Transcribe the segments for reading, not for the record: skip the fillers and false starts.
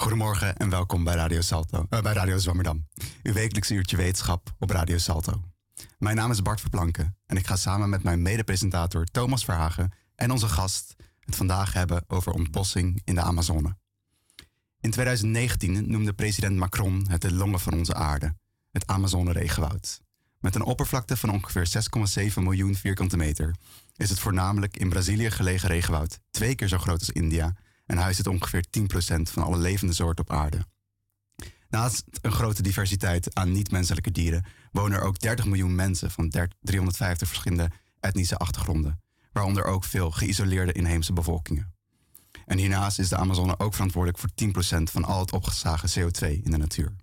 Goedemorgen en welkom bij Radio Salto, bij Radio Zwammerdam. Uw wekelijks uurtje wetenschap op Radio Salto. Mijn naam is Bart Verplanken en ik ga samen met mijn mede-presentator Thomas Verhagen en onze gast het vandaag hebben over ontbossing in de Amazone. In 2019 noemde president Macron het de longen van onze aarde, het Amazone-regenwoud. Met een oppervlakte van ongeveer 6,7 miljoen vierkante meter is het voornamelijk in Brazilië gelegen regenwoud 2 keer zo groot als India en huist het ongeveer 10% van alle levende soorten op aarde. Naast een grote diversiteit aan niet-menselijke dieren wonen er ook 30 miljoen mensen van 350 verschillende etnische achtergronden, waaronder ook veel geïsoleerde inheemse bevolkingen. En hiernaast is de Amazone ook verantwoordelijk voor 10% van al het opgeslagen CO2 in de natuur.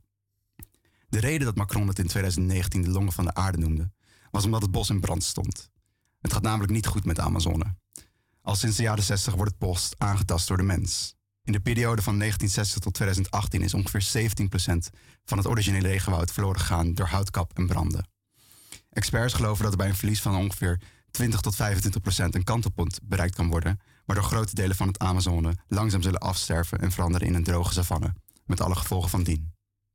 De reden dat Macron het in 2019 de longen van de aarde noemde, was omdat het bos in brand stond. Het gaat namelijk niet goed met de Amazone. Al sinds de jaren 60 wordt het bos aangetast door de mens. In de periode van 1960 tot 2018 is ongeveer 17% van het originele regenwoud verloren gegaan door houtkap en branden. Experts geloven dat er bij een verlies van ongeveer 20 tot 25% een kantelpunt bereikt kan worden, waardoor grote delen van het Amazone langzaam zullen afsterven en veranderen in een droge savanne, met alle gevolgen van dien.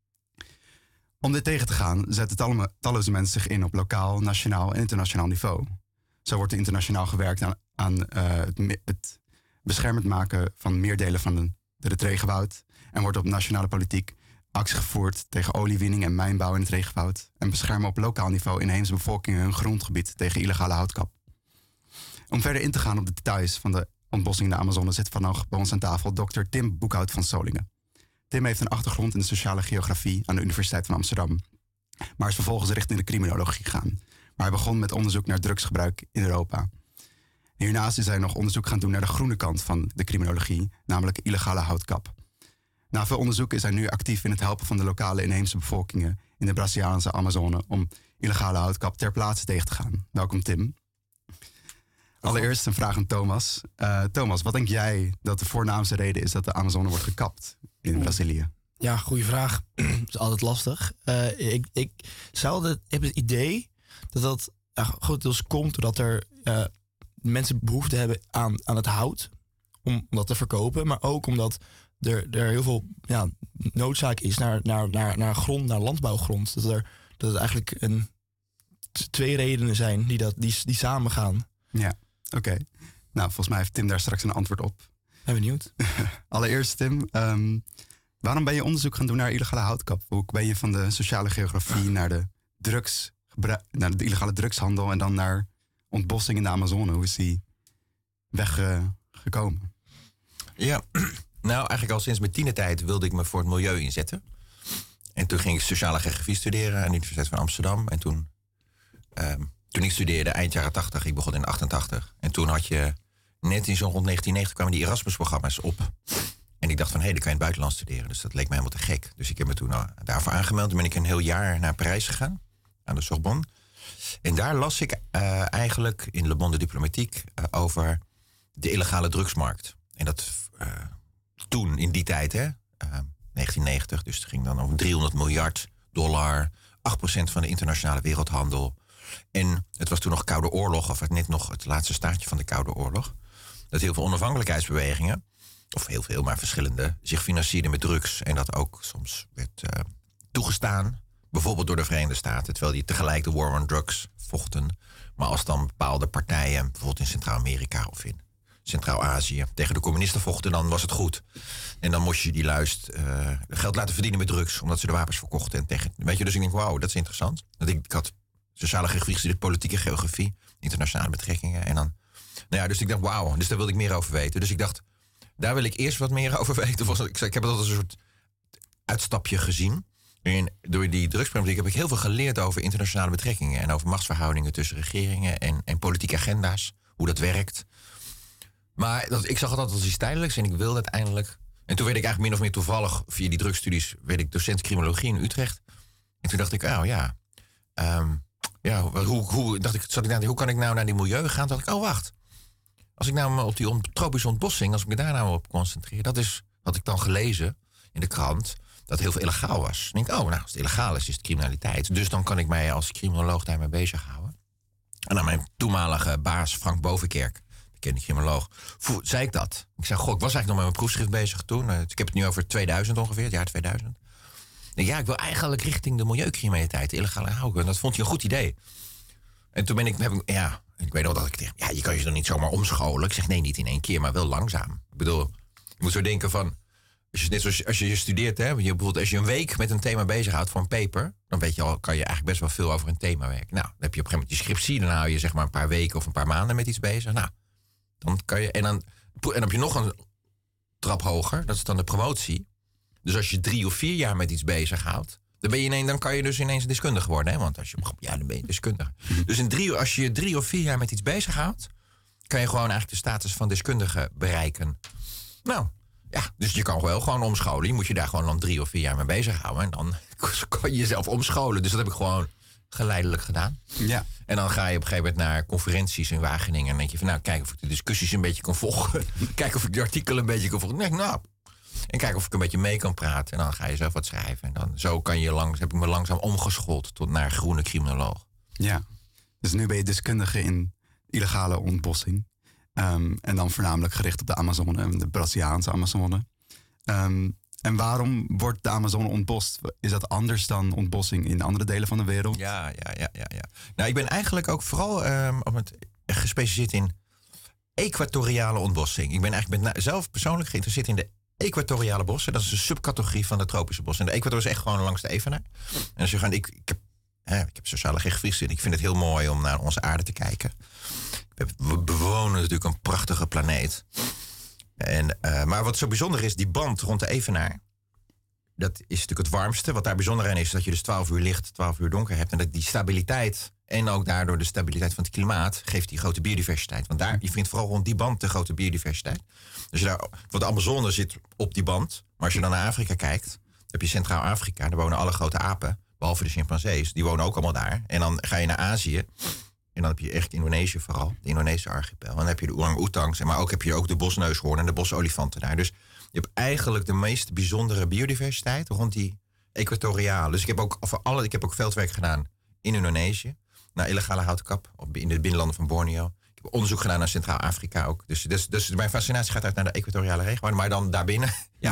Om dit tegen te gaan zetten talloze mensen zich in op lokaal, nationaal en internationaal niveau. Zo wordt er internationaal gewerkt aan het beschermend maken van meer delen van het regenwoud en wordt op nationale politiek actie gevoerd tegen oliewinning en mijnbouw in het regenwoud en beschermen op lokaal niveau inheemse bevolkingen hun grondgebied tegen illegale houtkap. Om verder in te gaan op de details van de ontbossing in de Amazone zit vandaag bij ons aan tafel Dr. Tim Boekhout van Solingen. Tim heeft een achtergrond in de sociale geografie aan de Universiteit van Amsterdam, maar is vervolgens richting de criminologie gegaan. Maar hij begon met onderzoek naar drugsgebruik in Europa. Hiernaast is hij nog onderzoek gaan doen naar de groene kant van de criminologie, namelijk illegale houtkap. Na veel onderzoek is hij nu actief in het helpen van de lokale inheemse bevolkingen in de Braziliaanse Amazone om illegale houtkap ter plaatse tegen te gaan. Welkom Tim. Allereerst een vraag aan Thomas. Thomas, wat denk jij dat de voornaamste reden is dat de Amazone wordt gekapt in Brazilië? Ja, goede vraag. Dat is altijd lastig. Ik heb het idee dat grotendeels komt doordat er mensen behoefte hebben aan het hout om dat te verkopen, maar ook omdat er heel veel noodzaak is naar grond, naar landbouwgrond. Dat het eigenlijk twee redenen zijn die samen gaan. Ja, oké. Nou, volgens mij heeft Tim daar straks een antwoord op. Ben benieuwd. Allereerst Tim, waarom ben je onderzoek gaan doen naar illegale houtkap? Hoe ben je van de sociale geografie naar de naar de illegale drugshandel en dan naar ontbossing in de Amazone? Hoe is die weggekomen? Ja, nou eigenlijk al sinds mijn tienertijd wilde ik me voor het milieu inzetten. En toen ging ik sociale geografie studeren aan de Universiteit van Amsterdam. En toen ik studeerde eind jaren 80, ik begon in 88. En toen had je net in zo'n rond 1990 kwamen die Erasmus-programma's op. En ik dacht van, dan kan je in het buitenland studeren. Dus dat leek me helemaal te gek. Dus ik heb me toen daarvoor aangemeld. Toen ben ik een heel jaar naar Parijs gegaan, aan de Sorbonne. En daar las ik eigenlijk in Le Monde Diplomatique over de illegale drugsmarkt. En dat toen, in die tijd, 1990, dus het ging dan over $300 miljard, 8% van de internationale wereldhandel. En het was toen nog Koude Oorlog, of net nog het laatste staartje van de Koude Oorlog. Dat heel veel onafhankelijkheidsbewegingen, of heel veel, maar verschillende, zich financierden met drugs. En dat ook soms werd toegestaan, bijvoorbeeld door de Verenigde Staten, terwijl die tegelijk de war on drugs vochten. Maar als dan bepaalde partijen, bijvoorbeeld in Centraal-Amerika of in Centraal-Azië, tegen de communisten vochten, dan was het goed. En dan moest je die luist geld laten verdienen met drugs, omdat ze de wapens verkochten. En tegen, weet je, dus ik denk, wauw, dat is interessant. Ik had sociale geografie gestudeerd, politieke geografie, internationale betrekkingen. En dan, dus ik dacht, wauw, dus daar wilde ik meer over weten. Dus ik dacht, daar wil ik eerst wat meer over weten. Ik heb het als een soort uitstapje gezien. En door die drugsproblematiek heb ik heel veel geleerd over internationale betrekkingen en over machtsverhoudingen tussen regeringen en politieke agenda's, hoe dat werkt. Maar ik zag het altijd als iets tijdelijks en ik wilde uiteindelijk. En toen werd ik eigenlijk min of meer toevallig via die drugsstudies werd ik docent criminologie in Utrecht. En toen dacht ik, hoe kan ik nou naar die milieu gaan? Toen dacht ik, wacht. Als ik nou op die tropische ontbossing, als ik me daar nou op concentreer, dat is wat ik dan gelezen in de krant, dat heel veel illegaal was. Dan denk ik, als het illegaal is het criminaliteit. Dus dan kan ik mij als criminoloog daarmee bezighouden. En dan mijn toenmalige baas Frank Bovenkerk, bekende criminoloog, zei ik dat. Ik zei, ik was eigenlijk nog met mijn proefschrift bezig toen. Ik heb het nu over 2000 ongeveer, het jaar 2000. Ja, ik wil eigenlijk richting de milieucriminaliteit, de illegale houden. En dat vond hij een goed idee. En toen ik weet nog dat ik tegen je kan je dan niet zomaar omscholen. Ik zeg, nee, niet in 1 keer, maar wel langzaam. Ik bedoel, je moet zo denken van, net zoals als je studeert, hè, bijvoorbeeld als je een week met een thema bezighoudt voor een paper, dan weet je al, kan je eigenlijk best wel veel over een thema werken. Nou, dan heb je op een gegeven moment je scriptie, dan hou je zeg maar een paar weken of een paar maanden met iets bezig. Nou, dan kan je, en dan heb je nog een trap hoger, dat is dan de promotie. Dus als je 3 of 4 jaar met iets bezighoudt, dan kan je dus ineens deskundige worden. Hè? Want als je, dan ben je deskundige. Dus als je 3 of 4 jaar met iets bezighoudt, kan je gewoon eigenlijk de status van deskundige bereiken. Nou, ja, dus je kan wel gewoon omscholen. Je moet je daar gewoon dan 3 of 4 jaar mee bezighouden. En dan kan je jezelf omscholen. Dus dat heb ik gewoon geleidelijk gedaan. Ja. En dan ga je op een gegeven moment naar conferenties in Wageningen. En dan denk je van, nou, kijk of ik de discussies een beetje kan volgen. Kijk of ik de artikelen een beetje kan volgen. En kijken of ik een beetje mee kan praten. En dan ga je zelf wat schrijven. En dan zo heb ik me langzaam omgeschoold tot naar groene criminoloog. Ja, dus nu ben je deskundige in illegale ontbossing. En dan voornamelijk gericht op de Amazone, de Braziliaanse Amazone. En waarom wordt de Amazone ontbost? Is dat anders dan ontbossing in andere delen van de wereld? Ja. Nou, ik ben eigenlijk ook vooral gespecialiseerd in equatoriale ontbossing. Ik ben zelf persoonlijk geïnteresseerd in de equatoriale bossen. Dat is een subcategorie van de tropische bossen. En de equator is echt gewoon langs de Evenaar. En als je gaat, ik heb sociale geografie en ik vind het heel mooi om naar onze aarde te kijken. We bewonen natuurlijk een prachtige planeet. Maar wat zo bijzonder is, die band rond de Evenaar, dat is natuurlijk het warmste. Wat daar bijzonder aan is, dat je dus 12 uur licht, 12 uur donker hebt. En dat die stabiliteit, en ook daardoor de stabiliteit van het klimaat, geeft die grote biodiversiteit. Want je vindt vooral rond die band de grote biodiversiteit. Dus want de Amazone zit op die band. Maar als je dan naar Afrika kijkt, dan heb je Centraal-Afrika. Daar wonen alle grote apen, behalve de chimpansees. Die wonen ook allemaal daar. En dan ga je naar Azië. En dan heb je echt Indonesië vooral, de Indonesische archipel. En dan heb je de orang-oetangs, maar heb je ook de bosneushoorn en de bosolifanten daar. Dus je hebt eigenlijk de meest bijzondere biodiversiteit rond die equatoriale. Dus ik heb ook veldwerk gedaan in Indonesië, naar illegale houtkap, in de binnenlanden van Borneo. Ik heb onderzoek gedaan naar Centraal-Afrika ook. Dus mijn fascinatie gaat uit naar de equatoriale regio. Maar dan daarbinnen,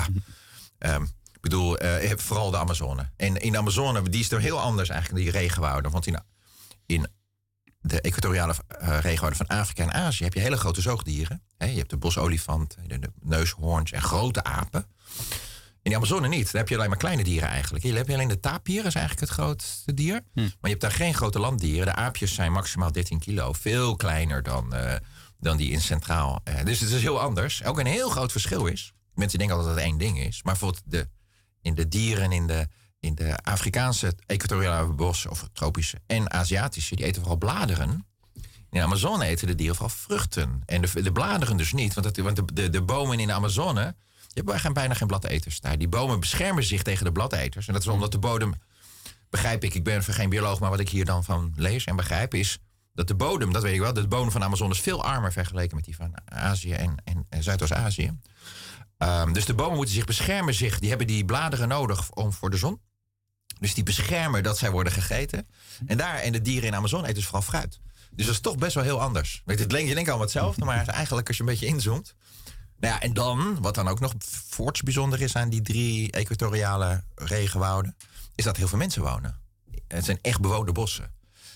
vooral de Amazone. En in de Amazone, die is er heel anders eigenlijk, die regenwouden. Want in de equatoriale regenwouden van Afrika en Azië heb je hele grote zoogdieren. Je hebt de bosolifant, de neushoorns en grote apen. In de Amazone niet. Daar heb je alleen maar kleine dieren eigenlijk. Hier heb je alleen de tapir, is eigenlijk het grootste dier. Maar je hebt daar geen grote landdieren. De aapjes zijn maximaal 13 kilo. Veel kleiner dan die in Centraal. Dus het is heel anders. Ook een heel groot verschil is. Mensen denken altijd dat het 1 ding is. Maar bijvoorbeeld in de dieren in de Afrikaanse equatoriale bossen, of tropische en Aziatische, die eten vooral bladeren. In de Amazone eten de dieren vooral vruchten. En de bladeren dus niet. Want de bomen in de Amazone, je hebt bijna geen bladeters daar. Die bomen beschermen zich tegen de bladeters. En dat is omdat de bodem, begrijp ik ben geen bioloog, maar wat ik hier dan van lees en begrijp is dat de bodem, dat weet ik wel, de bodem van de Amazone is veel armer vergeleken met die van Azië en Zuidoost-Azië. Dus de bomen moeten zich beschermen. Die hebben die bladeren nodig voor de zon. Dus die beschermen dat zij worden gegeten. En de dieren in de Amazone eten dus vooral fruit. Dus dat is toch best wel heel anders. Je denkt allemaal hetzelfde, maar eigenlijk als je een beetje inzoomt. Nou ja, en dan, wat dan ook nog voorts bijzonder is aan die 3 equatoriale regenwouden, is dat heel veel mensen wonen. Het zijn echt bewoonde bossen.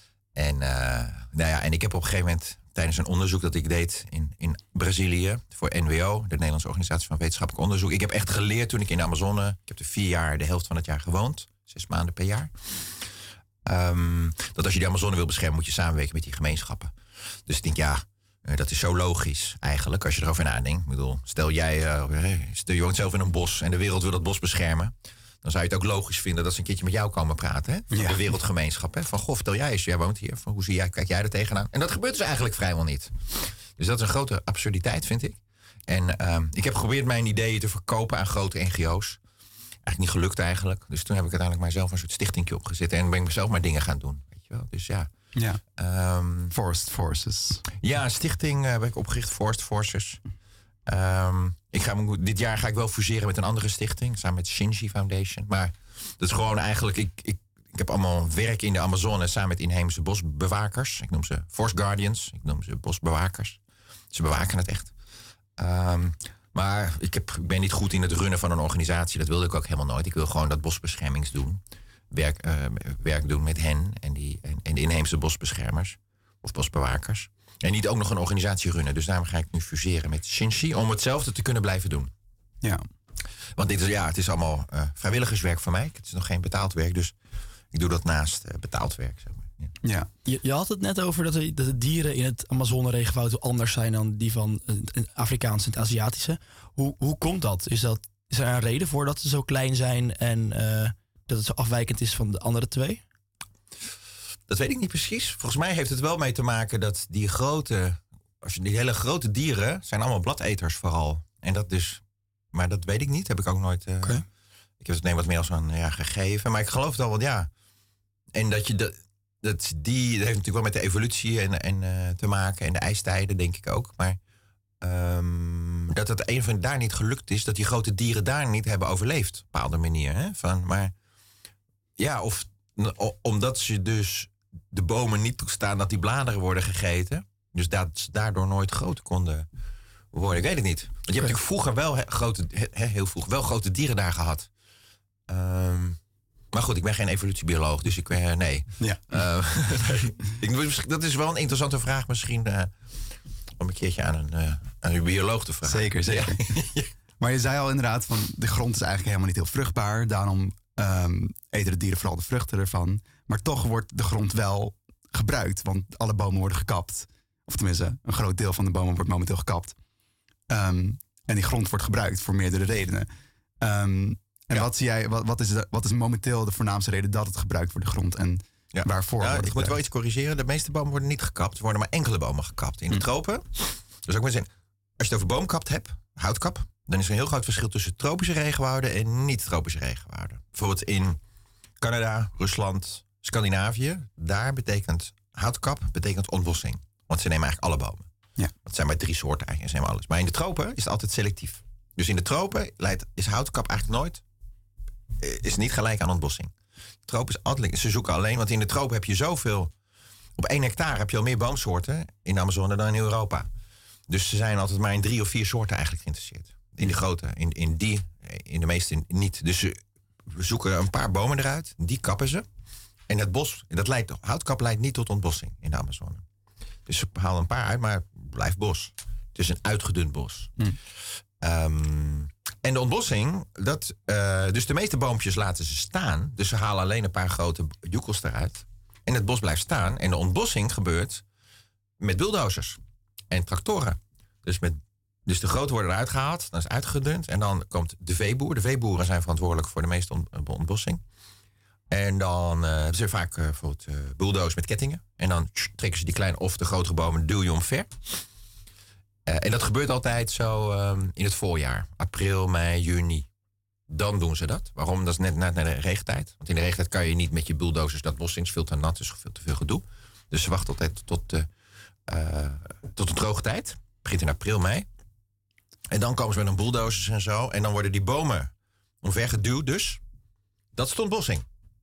En ik heb op een gegeven moment, tijdens een onderzoek dat ik deed in Brazilië, voor NWO, de Nederlandse Organisatie van Wetenschappelijk Onderzoek. Ik heb echt geleerd toen ik in de Amazone, ik heb er 4 jaar, de helft van het jaar gewoond. 6 maanden per jaar. Dat als je de Amazone wil beschermen, moet je samenwerken met die gemeenschappen. Dus ik denk, dat is zo logisch eigenlijk, als je erover nadenkt. Ik bedoel, stel je woont zelf in een bos en de wereld wil dat bos beschermen. Dan zou je het ook logisch vinden dat ze een keertje met jou komen praten. Hè? Van de wereldgemeenschap. Hè? Van, vertel jij eens, jij woont hier. Van, kijk jij er tegenaan? En dat gebeurt dus eigenlijk vrijwel niet. Dus dat is een grote absurditeit, vind ik. En ik heb geprobeerd mijn ideeën te verkopen aan grote NGO's. Eigenlijk niet gelukt eigenlijk. Dus toen heb ik uiteindelijk mijzelf een soort stichtingje opgezet. En ben ik mezelf maar dingen gaan doen. Weet je wel? Dus ja. Forest Forces. Ja, een stichting heb ik opgericht. Forest Forces. Dit jaar ga ik wel fuseren met een andere stichting. Samen met Shinji Foundation. Maar dat is gewoon eigenlijk... Ik heb allemaal werk in de Amazone samen met inheemse bosbewakers. Ik noem ze Forest Guardians. Ik noem ze bosbewakers. Ze bewaken het echt. Maar ik ben niet goed in het runnen van een organisatie. Dat wilde ik ook helemaal nooit. Ik wil gewoon dat bosbeschermings doen. Werk doen met hen en de inheemse bosbeschermers of bosbewakers. En niet ook nog een organisatie runnen. Dus daarom ga ik nu fuseren met Shinshi om hetzelfde te kunnen blijven doen. Ja. Want het is allemaal vrijwilligerswerk voor mij. Het is nog geen betaald werk, dus ik doe dat naast betaald werk. Zeg maar. Ja. Je had het net over dat de dieren in het Amazone-regenwoud anders zijn dan die van het Afrikaanse en het Aziatische. Hoe komt dat? Is er een reden voor dat ze zo klein zijn en dat het zo afwijkend is van de andere twee? Dat weet ik niet precies. Volgens mij heeft het wel mee te maken dat die hele grote dieren zijn allemaal bladeters vooral. En dat dus, maar dat weet ik niet. Heb ik ook nooit. Okay. Ik heb het wat meer als een gegeven. Maar ik geloof het wel, want ja. En dat heeft natuurlijk wel met de evolutie en te maken en de ijstijden, denk ik ook. Maar dat het een van daar niet gelukt is, dat die grote dieren daar niet hebben overleefd, op een bepaalde manier. Hè? Maar ja, omdat ze dus de bomen niet toestaan dat die bladeren worden gegeten, dus dat ze daardoor nooit groot konden worden. Ik weet het niet. Want je hebt natuurlijk vroeger wel heel vroeg wel grote dieren daar gehad. Maar goed, ik ben geen evolutiebioloog, dus nee. Ja. Dat is wel een interessante vraag misschien om een keertje aan een bioloog te vragen. Zeker. Ja. Maar je zei al inderdaad van de grond is eigenlijk helemaal niet heel vruchtbaar. Daarom eten de dieren vooral de vruchten ervan. Maar toch wordt de grond wel gebruikt, want alle bomen worden gekapt. Of tenminste, een groot deel van de bomen wordt momenteel gekapt. En die grond wordt gebruikt voor meerdere redenen. Wat zie jij? Wat is momenteel de voornaamste reden dat het gebruikt wordt, de grond? En waarvoor? Ik moet wel iets corrigeren. De meeste bomen worden niet gekapt. Er worden maar enkele bomen gekapt. In de tropen. Dus ook maar zeggen, als je het over boomkap hebt, houtkap, dan is er een heel groot verschil tussen tropische regenwouden en niet-tropische regenwouden. Bijvoorbeeld in Canada, Rusland, Scandinavië, daar betekent houtkap ontbossing. Want ze nemen eigenlijk alle bomen. Ja. Dat zijn maar 3 soorten eigenlijk, ze nemen alles. Maar in de tropen is het altijd selectief. Dus in de tropen is houtkap eigenlijk nooit is niet gelijk aan ontbossing. Tropen is altijd, ze zoeken alleen, want in de tropen heb je zoveel. Op 1 hectare heb je al meer boomsoorten in de Amazone dan in Europa. Dus ze zijn altijd maar in 3 of 4 soorten eigenlijk geïnteresseerd. In de grote, in de meeste niet. Dus ze zoeken een paar bomen eruit, die kappen ze. En het bos, houtkap leidt niet tot ontbossing in de Amazone. Dus ze halen een paar uit, maar het blijft bos. Het is een uitgedund bos. En de ontbossing, dus de meeste boompjes laten ze staan. Dus ze halen alleen een paar grote joekels eruit. En het bos blijft staan. En de ontbossing gebeurt met bulldozers en tractoren. Dus de grote worden eruit gehaald, dan is het uitgedund. En dan komt de veeboer. De veeboeren zijn verantwoordelijk voor de meeste ontbossing. En dan hebben ze vaak bijvoorbeeld bulldozers met kettingen. En dan trekken ze die kleine of de grotere bomen, duw je omver. En dat gebeurt altijd zo in het voorjaar. April, mei, juni. Dan doen ze dat. Waarom? Dat is net na de regentijd. Want in de regentijd kan je niet met je bulldozers dat bos in. Het is veel te nat, dus veel te veel gedoe. Dus ze wachten altijd tot de droge tijd. Het begint in april, mei. En dan komen ze met een bulldozers en zo. En dan worden die bomen omvergeduwd dus. Dat is de ontbossing.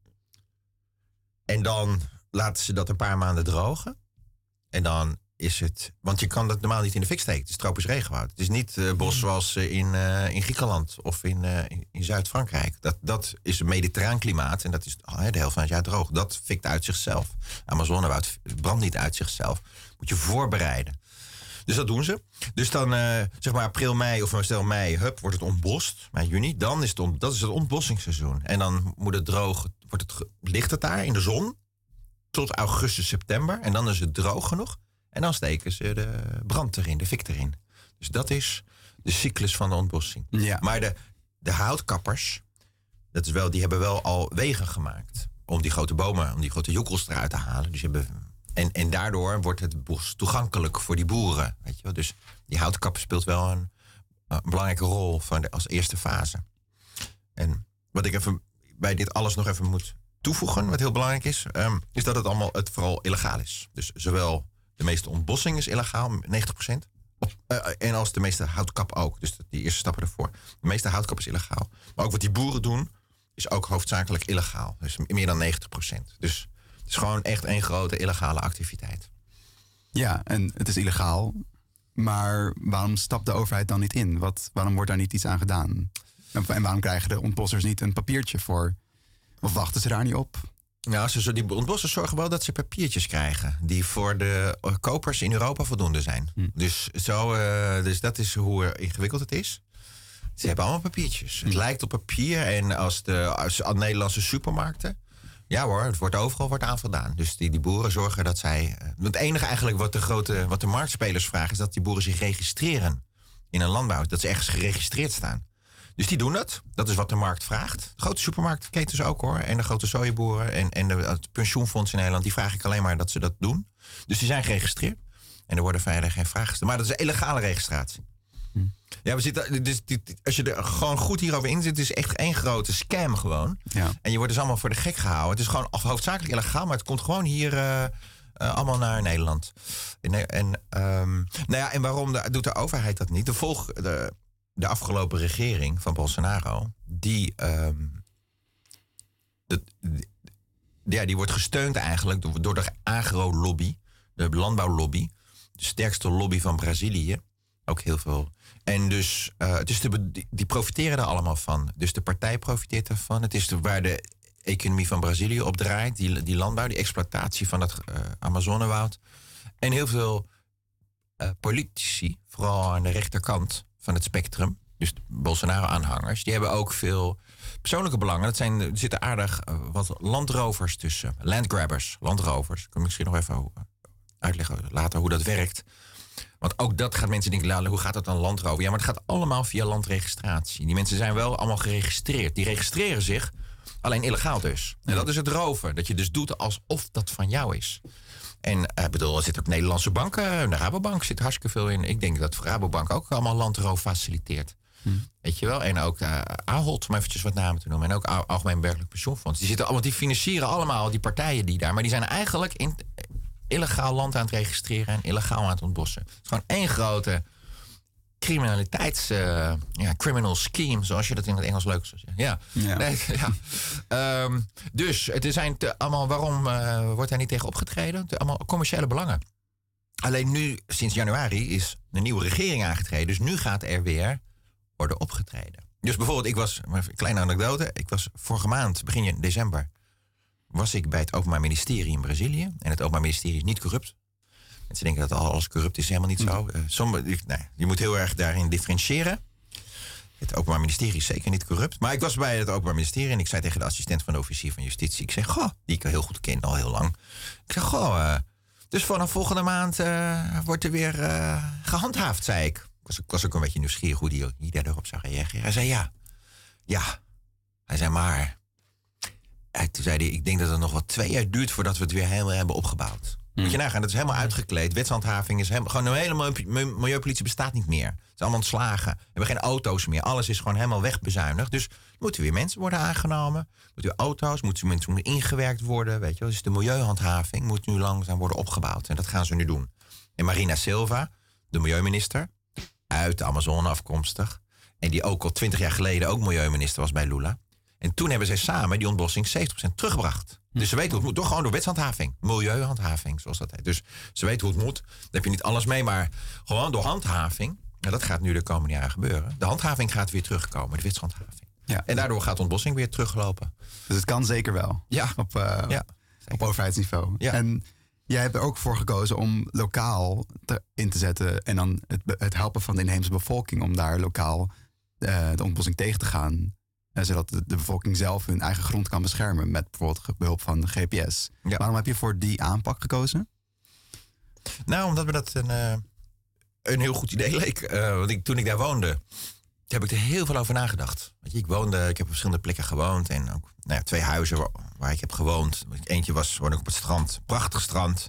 En dan laten ze dat een paar maanden drogen. En dan is het. Want je kan dat normaal niet in de fik steken. Het is tropisch regenwoud. Het is niet bos zoals in Griekenland of in Zuid-Frankrijk. Dat is een mediterraan klimaat. En dat is de helft van het jaar droog. Dat fikt uit zichzelf. Amazonewoud brandt niet uit zichzelf. Moet je voorbereiden. Dus dat doen ze. Dus dan zeg maar april, mei of stel mei, wordt het ontbost. Mei, juni. Dan is dat is het ontbossingsseizoen. En dan moet het droog. Ligt het daar in de zon. Tot augustus, september. En dan is het droog genoeg. En dan steken ze de brand erin, de fik erin. Dus dat is de cyclus van de ontbossing. Ja. Maar de houtkappers, die hebben wel al wegen gemaakt. Om die grote bomen, om die grote joekels eruit te halen. Dus en daardoor wordt het bos toegankelijk voor die boeren. Weet je wel? Dus die houtkapper speelt wel een belangrijke rol als eerste fase. En wat ik even bij dit alles nog even moet toevoegen, wat heel belangrijk is dat het vooral illegaal is. Dus zowel de meeste ontbossing is illegaal, 90%. En als de meeste houtkap ook. Dus die eerste stappen ervoor. De meeste houtkap is illegaal. Maar ook wat die boeren doen, is ook hoofdzakelijk illegaal. Dus meer dan 90%. Dus het is gewoon echt één grote illegale activiteit. Ja, en het is illegaal. Maar waarom stapt de overheid dan niet in? Waarom wordt daar niet iets aan gedaan? En waarom krijgen de ontbossers niet een papiertje voor? Of wachten ze daar niet op? Nou, die ontbossers zorgen wel dat ze papiertjes krijgen. Die voor de kopers in Europa voldoende zijn. Dus dat is hoe ingewikkeld het is. Ze hebben allemaal papiertjes. Het lijkt op papier. En als Nederlandse supermarkten... Ja hoor, het wordt overal aan voldaan. Dus die boeren zorgen dat zij... Het enige eigenlijk wat de marktspelers vragen... is dat die boeren zich registreren in een landbouw. Dat ze ergens geregistreerd staan. Dus die doen dat. Dat is wat de markt vraagt. De grote supermarktketens ook hoor. En de grote sojaboeren en het pensioenfonds in Nederland... die vraag ik alleen maar dat ze dat doen. Dus die zijn geregistreerd. En er worden verder geen vragen gesteld. Maar dat is een illegale registratie. Ja, we zitten, dus als je er gewoon goed hierover in zit... het is echt één grote scam gewoon. Ja. En je wordt dus allemaal voor de gek gehouden. Het is gewoon hoofdzakelijk illegaal... maar het komt gewoon hier allemaal naar Nederland. En waarom doet de overheid dat niet? De afgelopen regering van Bolsonaro... die wordt gesteund eigenlijk door de agro-lobby... de landbouwlobby... de sterkste lobby van Brazilië... Ook heel veel. En dus die profiteren er allemaal van. Dus de partij profiteert ervan. Het is waar de economie van Brazilië op draait. Die landbouw, die exploitatie van het Amazonewoud. En heel veel politici, vooral aan de rechterkant van het spectrum. Dus Bolsonaro-aanhangers. Die hebben ook veel persoonlijke belangen. Er zitten aardig wat landrovers tussen. Landgrabbers, landrovers. Ik kan misschien nog even uitleggen later hoe dat werkt. Want ook dat gaat mensen denken, hoe gaat dat dan landroven? Ja, maar het gaat allemaal via landregistratie. Die mensen zijn wel allemaal geregistreerd. Die registreren zich, alleen illegaal dus. En dat is het roven. Dat je dus doet alsof dat van jou is. En er zitten ook Nederlandse banken. De Rabobank zit hartstikke veel in. Ik denk dat Rabobank ook allemaal landroof faciliteert. Weet je wel? En ook Ahold, om eventjes wat namen te noemen. En ook Algemeen Burgerlijk Pensioenfonds. Die financieren allemaal die partijen die daar. Maar die zijn eigenlijk illegaal land aan het registreren en illegaal aan het ontbossen. Het is gewoon één grote criminal scheme, zoals je dat in het Engels leuk zou zeggen. Ja. Nee, ja. Dus het zijn allemaal, waarom wordt daar niet tegen opgetreden? Het allemaal commerciële belangen. Alleen nu, sinds januari, is de nieuwe regering aangetreden. Dus nu gaat er weer worden opgetreden. Dus bijvoorbeeld, een kleine anekdote. Ik was vorige maand, begin december... was ik bij het Openbaar Ministerie in Brazilië. En het Openbaar Ministerie is niet corrupt. Mensen denken dat alles corrupt is, helemaal niet zo. Je moet heel erg daarin differentiëren. Het Openbaar Ministerie is zeker niet corrupt. Maar ik was bij het Openbaar Ministerie en ik zei tegen de assistent van de officier van justitie... ik zeg, die ik heel goed ken, al heel lang. Ik zeg, dus vanaf volgende maand wordt er weer gehandhaafd, zei ik. Ik was ook een beetje nieuwsgierig hoe die daarop zou reageren. Hij zei, ja. Hij zei, maar... Toen zei hij, ik denk dat het nog wat 2 jaar duurt voordat we het weer helemaal hebben opgebouwd. Moet je nagaan, dat is helemaal uitgekleed. Wetshandhaving is gewoon een hele milieupolitie bestaat niet meer. Het is allemaal ontslagen. We hebben geen auto's meer. Alles is gewoon helemaal wegbezuinigd. Dus moeten weer mensen worden aangenomen. Moeten weer auto's, moeten mensen ingewerkt worden. Weet je wel. Dus de milieuhandhaving moet nu langzaam worden opgebouwd. En dat gaan ze nu doen. En Marina Silva, de milieuminister, uit de Amazone afkomstig. En die ook al 20 jaar geleden ook milieuminister was bij Lula. En toen hebben zij samen die ontbossing 70% teruggebracht. Dus ze weten hoe het moet. Gewoon door wetshandhaving. Milieuhandhaving, zoals dat heet. Dus ze weten hoe het moet. Daar heb je niet alles mee. Maar gewoon door handhaving. Dat gaat nu de komende jaren gebeuren. De handhaving gaat weer terugkomen. De wetshandhaving. Ja. En daardoor gaat de ontbossing weer teruglopen. Dus het kan zeker wel. Ja. Op overheidsniveau. Ja. En jij hebt er ook voor gekozen om lokaal in te zetten. En dan het helpen van de inheemse bevolking. Om daar lokaal de ontbossing tegen te gaan. Zodat de bevolking zelf hun eigen grond kan beschermen. Met bijvoorbeeld behulp van de GPS. Ja. Waarom heb je voor die aanpak gekozen? Nou, omdat me dat een heel goed idee leek. Want toen ik daar woonde, heb ik er heel veel over nagedacht. Weet je, ik heb op verschillende plekken gewoond. En ook 2 huizen waar ik heb gewoond. Eentje woonde ik op het strand. Prachtig strand.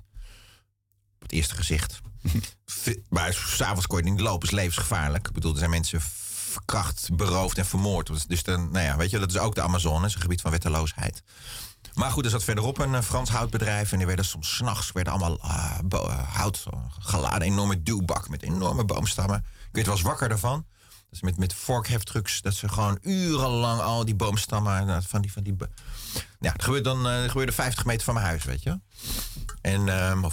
Op het eerste gezicht. Maar 's avonds kon je niet lopen. Is levensgevaarlijk. Ik bedoel, er zijn mensen verkracht, beroofd en vermoord. Dus dan, weet je, dat is ook de Amazone, is een gebied van wetteloosheid. Maar goed, er zat verderop een Frans houtbedrijf en die werden soms 's nachts allemaal hout geladen, enorme duwbak met enorme boomstammen. Ik was wakker daarvan. Dus met vorkheftrucks, dat ze gewoon urenlang al die boomstammen het gebeurde 50 meter van mijn huis, weet je. En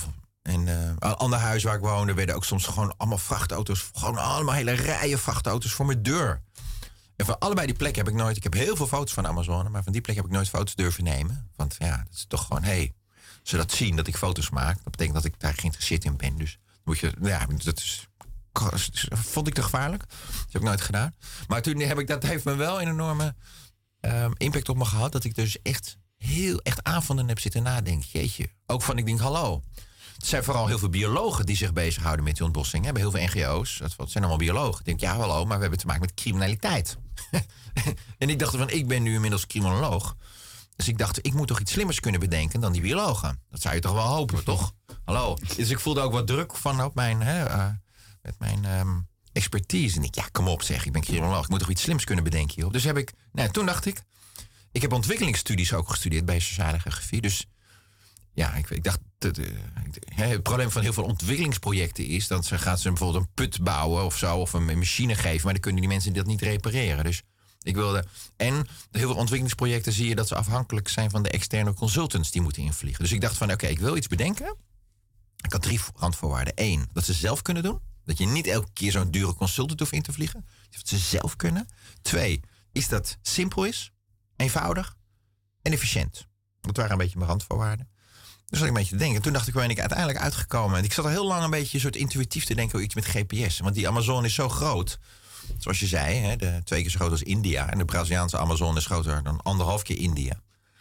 een ander huis waar ik woonde, werden ook soms gewoon allemaal vrachtauto's. Gewoon allemaal hele rijen vrachtauto's voor mijn deur. En van allebei die plekken heb ik nooit... Ik heb heel veel foto's van Amazone, maar van die plek heb ik nooit foto's durven nemen. Want ja, dat is toch gewoon... Hey, als ze dat zien, dat ik foto's maak, dat betekent dat ik daar geïnteresseerd in ben. Dus moet je... Ja, vond ik te gevaarlijk. Dat heb ik nooit gedaan. Maar toen dat heeft me wel een enorme impact op me gehad. Dat ik dus echt avonden heb zitten nadenken. Jeetje. Ook van, ik denk, hallo. Het zijn vooral heel veel biologen die zich bezighouden met die ontbossing. Hebben heel veel NGO's. Dat zijn allemaal biologen. Ik denk, ja, hallo, maar we hebben te maken met criminaliteit. En ik dacht van, ik ben nu inmiddels criminoloog. Dus ik dacht, ik moet toch iets slimmers kunnen bedenken dan die biologen. Dat zou je toch wel hopen, toch? Hallo. Dus ik voelde ook wat druk van op mijn... met mijn expertise. En ik, ja, kom op zeg, ik ben criminoloog. Ik moet toch iets slims kunnen bedenken hierop. Dus toen dacht ik... Ik heb ontwikkelingsstudies ook gestudeerd bij sociale geografie. Dus ja, ik dacht... Het probleem van heel veel ontwikkelingsprojecten is... dat gaan ze bijvoorbeeld een put bouwen of zo... of een machine geven, maar dan kunnen die mensen dat niet repareren. Dus ik wilde... En heel veel ontwikkelingsprojecten zie je dat ze afhankelijk zijn... van de externe consultants die moeten invliegen. Dus ik dacht van, oké, ik wil iets bedenken. Ik had 3 randvoorwaarden. 1, dat ze zelf kunnen doen. Dat je niet elke keer zo'n dure consultant hoeft in te vliegen. Dat ze zelf kunnen. 2, is dat simpel is, eenvoudig en efficiënt. Dat waren een beetje mijn randvoorwaarden. Dus zat ik een beetje te denken. Toen dacht ik, waar ben ik uiteindelijk uitgekomen? En ik zat al heel lang een beetje soort intuïtief te denken... over iets met GPS. Want die Amazone is zo groot. Zoals je zei, 2 keer zo groot als India. En de Braziliaanse Amazone is groter dan 1,5 keer India.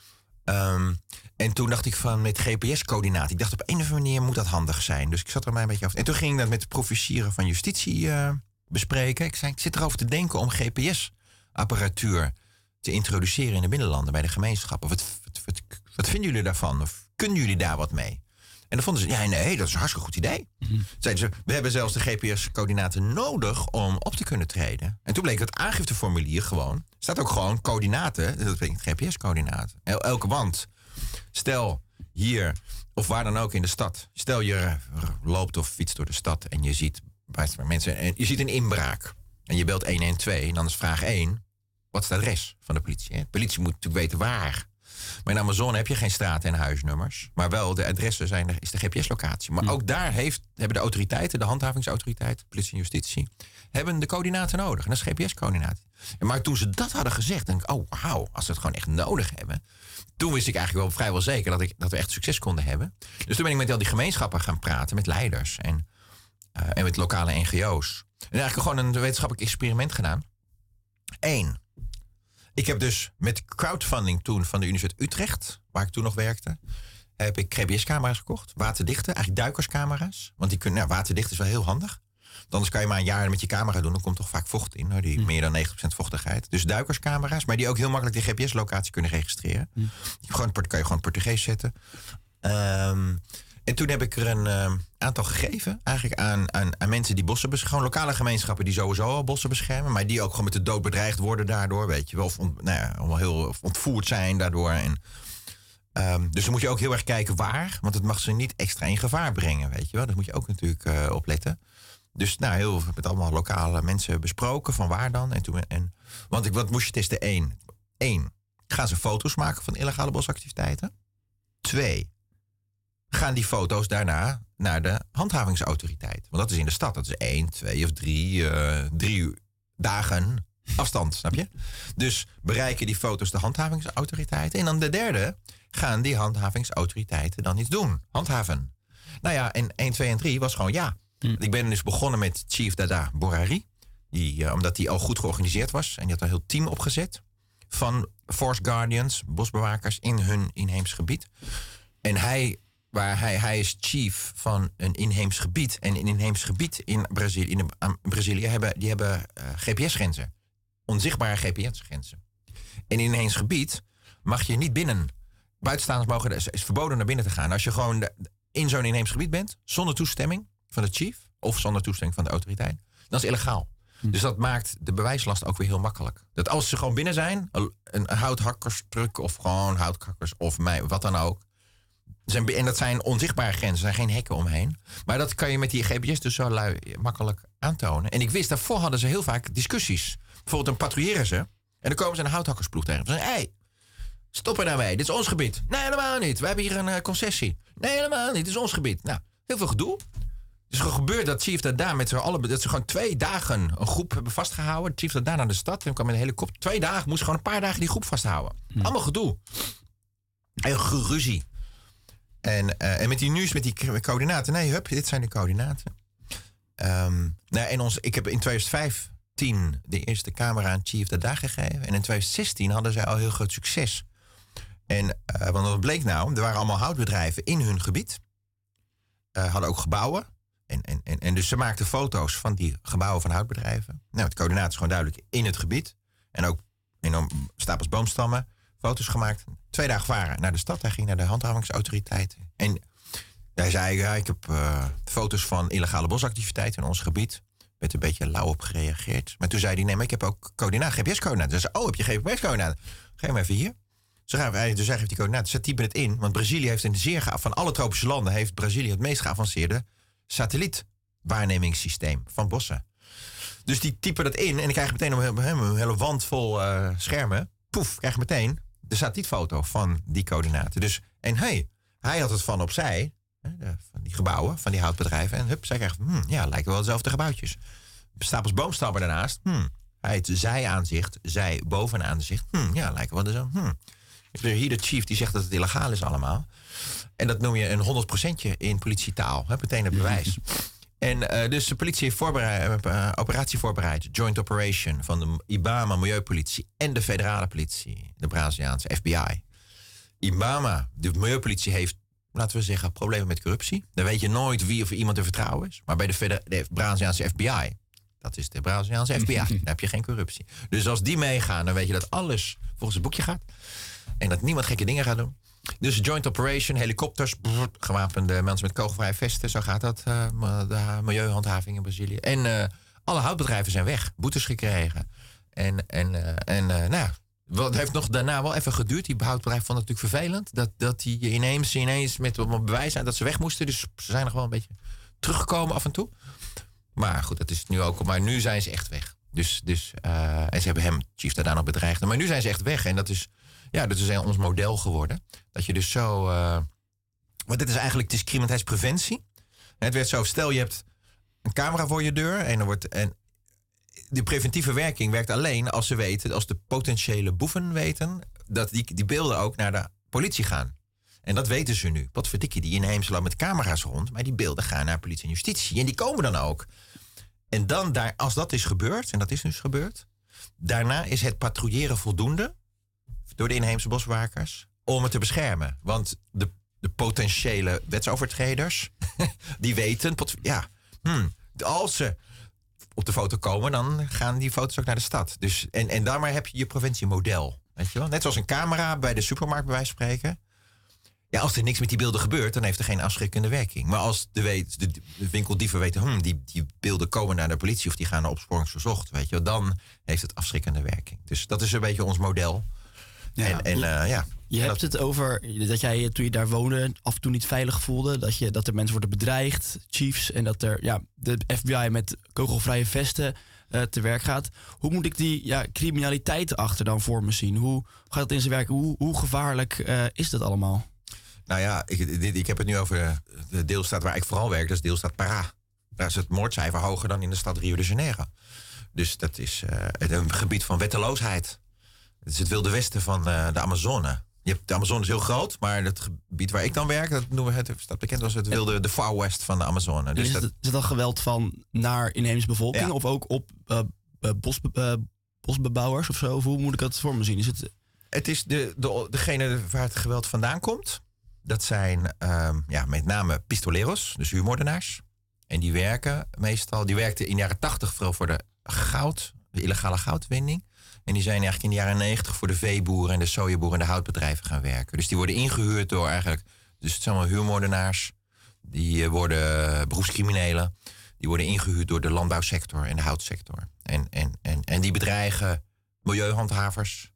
En toen dacht ik van met GPS-coördinaten. Ik dacht op een of andere manier moet dat handig zijn. Dus ik zat er mij een beetje over. En toen ging ik dat met de professieren van justitie bespreken. Ik zei, ik zit erover te denken om GPS-apparatuur te introduceren in de binnenlanden bij de gemeenschappen. Wat vinden jullie daarvan? Of kunnen jullie daar wat mee? En dan vonden ze, ja, nee, dat is een hartstikke goed idee. Zeiden ze, we hebben zelfs de GPS-coördinaten nodig om op te kunnen treden. En toen bleek het aangifteformulier gewoon, staat ook gewoon coördinaten, dat betekent GPS-coördinaten. Elke wand. Stel hier, of waar dan ook in de stad. Stel je loopt of fietst door de stad en je ziet mensen, en je ziet een inbraak. En je belt 112 en dan is vraag 1, wat is het adres van de politie? De politie moet natuurlijk weten waar. Maar in Amazone heb je geen straat- en huisnummers. Maar wel de adressen is de GPS-locatie. Maar ook daar hebben de autoriteiten, de handhavingsautoriteiten, politie en justitie, hebben de coördinaten nodig. En dat is GPS-coördinaten. Maar toen ze dat hadden gezegd, denk ik, oh wauw, als ze het gewoon echt nodig hebben. Toen wist ik eigenlijk wel vrijwel zeker dat we echt succes konden hebben. Dus toen ben ik met al die gemeenschappen gaan praten, met leiders en met lokale NGO's. En eigenlijk gewoon een wetenschappelijk experiment gedaan. 1. Ik heb dus met crowdfunding toen van de Universiteit Utrecht, waar ik toen nog werkte, heb ik GPS-camera's gekocht. Waterdichte, eigenlijk duikerscamera's. Want die kunnen, waterdicht is wel heel handig. Anders kan je maar een jaar met je camera doen, dan komt toch vaak vocht in. Die meer dan 90% vochtigheid. Dus duikerscamera's, maar die ook heel makkelijk de GPS-locatie kunnen registreren. Kan je gewoon Portugees zetten. En toen heb ik er een aantal gegeven. Eigenlijk aan mensen die bossen beschermen. Gewoon lokale gemeenschappen die sowieso al bossen beschermen. Maar die ook gewoon met de dood bedreigd worden daardoor. Weet je wel. Of allemaal heel ontvoerd zijn daardoor. Dus dan moet je ook heel erg kijken waar. Want het mag ze niet extra in gevaar brengen. Weet je wel. Dat moet je ook natuurlijk opletten. Dus heel met allemaal lokale mensen besproken. Van waar dan. Wat moest je testen? 1. Gaan ze foto's maken van illegale bosactiviteiten? 2. Gaan die foto's daarna naar de handhavingsautoriteit. Want dat is in de stad. Dat is 1, 2 of 3 dagen afstand, snap je? Dus bereiken die foto's de handhavingsautoriteiten. En dan de 3, gaan die handhavingsautoriteiten dan iets doen. Handhaven. Nou ja, en 1, 2 en 3 was gewoon ja. Ik ben dus begonnen met Chief Dada Borari. Omdat die al goed georganiseerd was. En die had een heel team opgezet. Van Forest Guardians, bosbewakers in hun inheems gebied. En hij is chief van een inheems gebied. En een inheems gebied in Brazilië hebben GPS-grenzen. Onzichtbare GPS-grenzen. En in een inheems gebied mag je niet binnen. Buitenstaanders is verboden naar binnen te gaan. Als je gewoon in zo'n inheems gebied bent, zonder toestemming van de chief of zonder toestemming van de autoriteit, dan is het illegaal. Dus dat maakt de bewijslast ook weer heel makkelijk. Dat als ze gewoon binnen zijn, een houthakkerstruck of gewoon houthakkers of wat dan ook. En dat zijn onzichtbare grenzen, er zijn geen hekken omheen. Maar dat kan je met die GPS dus zo makkelijk aantonen. En ik wist, daarvoor hadden ze heel vaak discussies. Bijvoorbeeld dan patrouilleren ze en dan komen ze een houthakkersploeg tegen. Ze zeggen, hey, stop er nou mee, dit is ons gebied. Nee, helemaal niet, we hebben hier een concessie. Nee, helemaal niet, dit is ons gebied. Nou, Heel veel gedoe. Dus er gebeurt dat Chief Dada met z'n allen... dat ze gewoon 2 dagen een groep hebben vastgehouden. Chief Dada naar de stad en kwam met een helikopter. 2 dagen, moest gewoon een paar dagen die groep vasthouden. Allemaal gedoe. Heel geruzie. En met die nieuws, met die coördinaten. Nee, hup, dit zijn de coördinaten. Ik heb in 2015 de eerste camera aan Chief Dada gegeven. En in 2016 hadden zij al heel groot succes. En want wat bleek nou? Er waren allemaal houtbedrijven in hun gebied. Hadden ook gebouwen. En dus ze maakten foto's van die gebouwen van houtbedrijven. Nou, het coördinaat is gewoon duidelijk in het gebied. En ook in stapels boomstammen. Foto's gemaakt. 2 dagen varen naar de stad. Hij ging naar de handhavingsautoriteiten. En hij zei, ik heb foto's van illegale bosactiviteiten in ons gebied. Werd een beetje lauw op gereageerd. Maar toen zei hij, nee, maar ik heb ook coördinaten, GPS-coördinaten. Dus heb je GPS-coördinaten? Geef hem even hier. Dus hij geeft die coördinaten. Ze typen het in. Want Brazilië heeft van alle tropische landen... heeft Brazilië het meest geavanceerde satellietwaarnemingssysteem van bossen. Dus die typen dat in. En ik krijg meteen een hele wand vol schermen. Poef, krijg meteen de satellietfoto van die coördinaten. Dus, en hij had het van opzij, van die gebouwen, van die houtbedrijven. En hup, zij krijgt, lijken wel dezelfde gebouwtjes. Stapels boomstammen daarnaast. Hij het zij-aanzicht, zij bovenaanzicht. Lijken wel dezelfde. Ik heb hier de chief die zegt dat het illegaal is allemaal. En dat noem je een 100%'tje in politietaal. Meteen het bewijs. En dus de politie heeft operatie voorbereid. Joint Operation van de IBAMA, Milieupolitie en de federale politie. De Braziliaanse FBI. IBAMA, de Milieupolitie, heeft, laten we zeggen, problemen met corruptie. Dan weet je nooit wie of iemand te vertrouwen is. Maar bij de Braziliaanse FBI, dat is de Braziliaanse FBI, daar heb je geen corruptie. Dus als die meegaan, dan weet je dat alles volgens het boekje gaat. En dat niemand gekke dingen gaat doen. Dus joint operation, helikopters, gewapende mensen met kogelvrije vesten. Zo gaat dat, de milieuhandhaving in Brazilië. En alle houtbedrijven zijn weg, boetes gekregen. Het heeft nog daarna wel even geduurd. Die houtbedrijven vonden het natuurlijk vervelend. Dat die ineens met bewijs zijn dat ze weg moesten. Dus ze zijn nog wel een beetje teruggekomen af en toe. Maar goed, dat is nu ook. Maar nu zijn ze echt weg. En ze hebben hem, Chief, daar nog bedreigd. Maar nu zijn ze echt weg. En dat is ons model geworden. Dat je dus zo... want dit is eigenlijk discriminatiepreventie. Het werd zo, stel je hebt een camera voor je deur. En de preventieve werking werkt alleen als ze weten, als de potentiële boeven weten, dat die beelden ook naar de politie gaan. En dat weten ze nu. Wat verdikkie, die inheemse land met camera's rond. Maar die beelden gaan naar politie en justitie. En die komen dan ook. En dan, als dat is gebeurd, en dat is dus gebeurd, daarna is het patrouilleren voldoende door de inheemse boswakers om het te beschermen. Want de potentiële wetsovertreders, die weten, als ze op de foto komen, dan gaan die foto's ook naar de stad. Dus, en daarmee heb je je preventiemodel. Weet je wel? Net zoals een camera bij de supermarkt bij wijze van spreken. Ja, als er niks met die beelden gebeurt, dan heeft er geen afschrikkende werking. Maar als de winkeldieven weten, die beelden komen naar de politie of die gaan naar opsporingsverzocht, weet je wel, dan heeft het afschrikkende werking. Dus dat is een beetje ons model. Ja. Je hebt het over dat jij toen je daar woonde af en toe niet veilig voelde. Dat er mensen worden bedreigd, chiefs. En dat er de FBI met kogelvrije vesten te werk gaat. Hoe moet ik die criminaliteit achter dan voor me zien? Hoe gaat het in zijn werk? Hoe gevaarlijk is dat allemaal? Nou ja, ik heb het nu over de deelstaat waar ik vooral werk. Dat is deelstaat Pará. Daar is het moordcijfer hoger dan in de stad Rio de Janeiro. Dus dat is een gebied van wetteloosheid. Het is het wilde westen van de Amazone. De Amazone is heel groot, maar het gebied waar ik dan werk, dat noemen we het, staat bekend als de Far West van de Amazone. Dus is het al geweld van naar inheemse bevolking of ook op bosbebouwers of zo? Of hoe moet ik dat voor me zien? Het is degene waar het geweld vandaan komt. Dat zijn met name pistoleros, dus huurmoordenaars. En die werkten in de jaren 80 vooral voor de illegale goudwinning. En die zijn eigenlijk in de jaren 90 voor de veeboeren en de sojaboeren en de houtbedrijven gaan werken. Dus die worden ingehuurd door dus het zijn allemaal huurmoordenaars. Die worden beroepscriminelen. Die worden ingehuurd door de landbouwsector en de houtsector. En die bedreigen milieuhandhavers.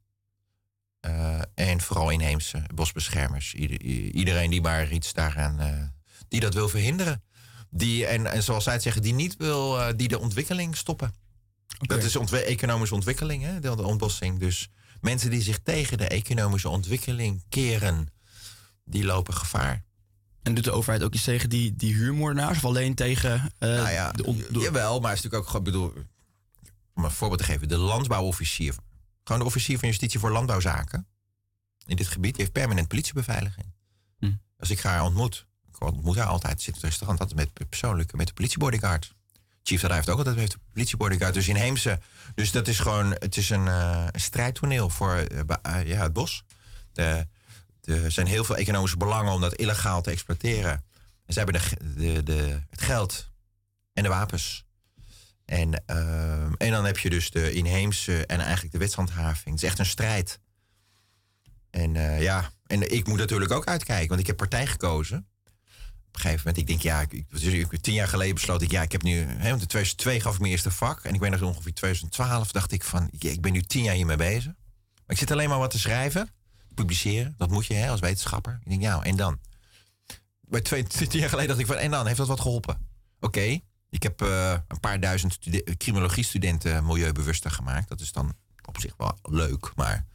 En vooral inheemse bosbeschermers. Iedereen die maar iets daaraan, die dat wil verhinderen. En zoals zij het zeggen, die niet wil, die de ontwikkeling stoppen. Okay. Dat is economische ontwikkeling, hè, de ontbossing. Dus mensen die zich tegen de economische ontwikkeling keren, die lopen gevaar. En doet de overheid ook iets tegen die huurmoordenaars? Of alleen tegen Jawel, maar het is natuurlijk ook... Ik bedoel, om een voorbeeld te geven. De landbouwofficier. Gewoon de officier van justitie voor landbouwzaken. In dit gebied. Die heeft permanent politiebeveiliging. Als ik haar ontmoet. Ik ontmoet haar altijd. Zit in het restaurant altijd met de politiebodyguard. Chief Dada heeft ook altijd een politiebodyguard. Dus inheemse. Dus dat is gewoon... Het is een strijdtoneel voor het bos. Er zijn heel veel economische belangen om dat illegaal te exploiteren. En ze hebben het geld en de wapens. En dan heb je dus de inheemse en eigenlijk de wetshandhaving. Het is echt een strijd. En en ik moet natuurlijk ook uitkijken, want ik heb partij gekozen. Op een gegeven moment, ik denk, 10 jaar geleden besloot ik, ik heb nu... want in 2002 gaf ik mijn eerste vak. En ik ben nog ongeveer 2012, dacht ik van, ik ben nu 10 jaar hiermee bezig. Maar ik zit alleen maar wat te schrijven. Publiceren, dat moet je als wetenschapper. Ik denk, en dan? Bij 10 jaar geleden dacht ik van, en dan? Heeft dat wat geholpen? Oké. Ik heb een paar duizend criminologie-studenten milieubewuster gemaakt. Dat is dan op zich wel leuk.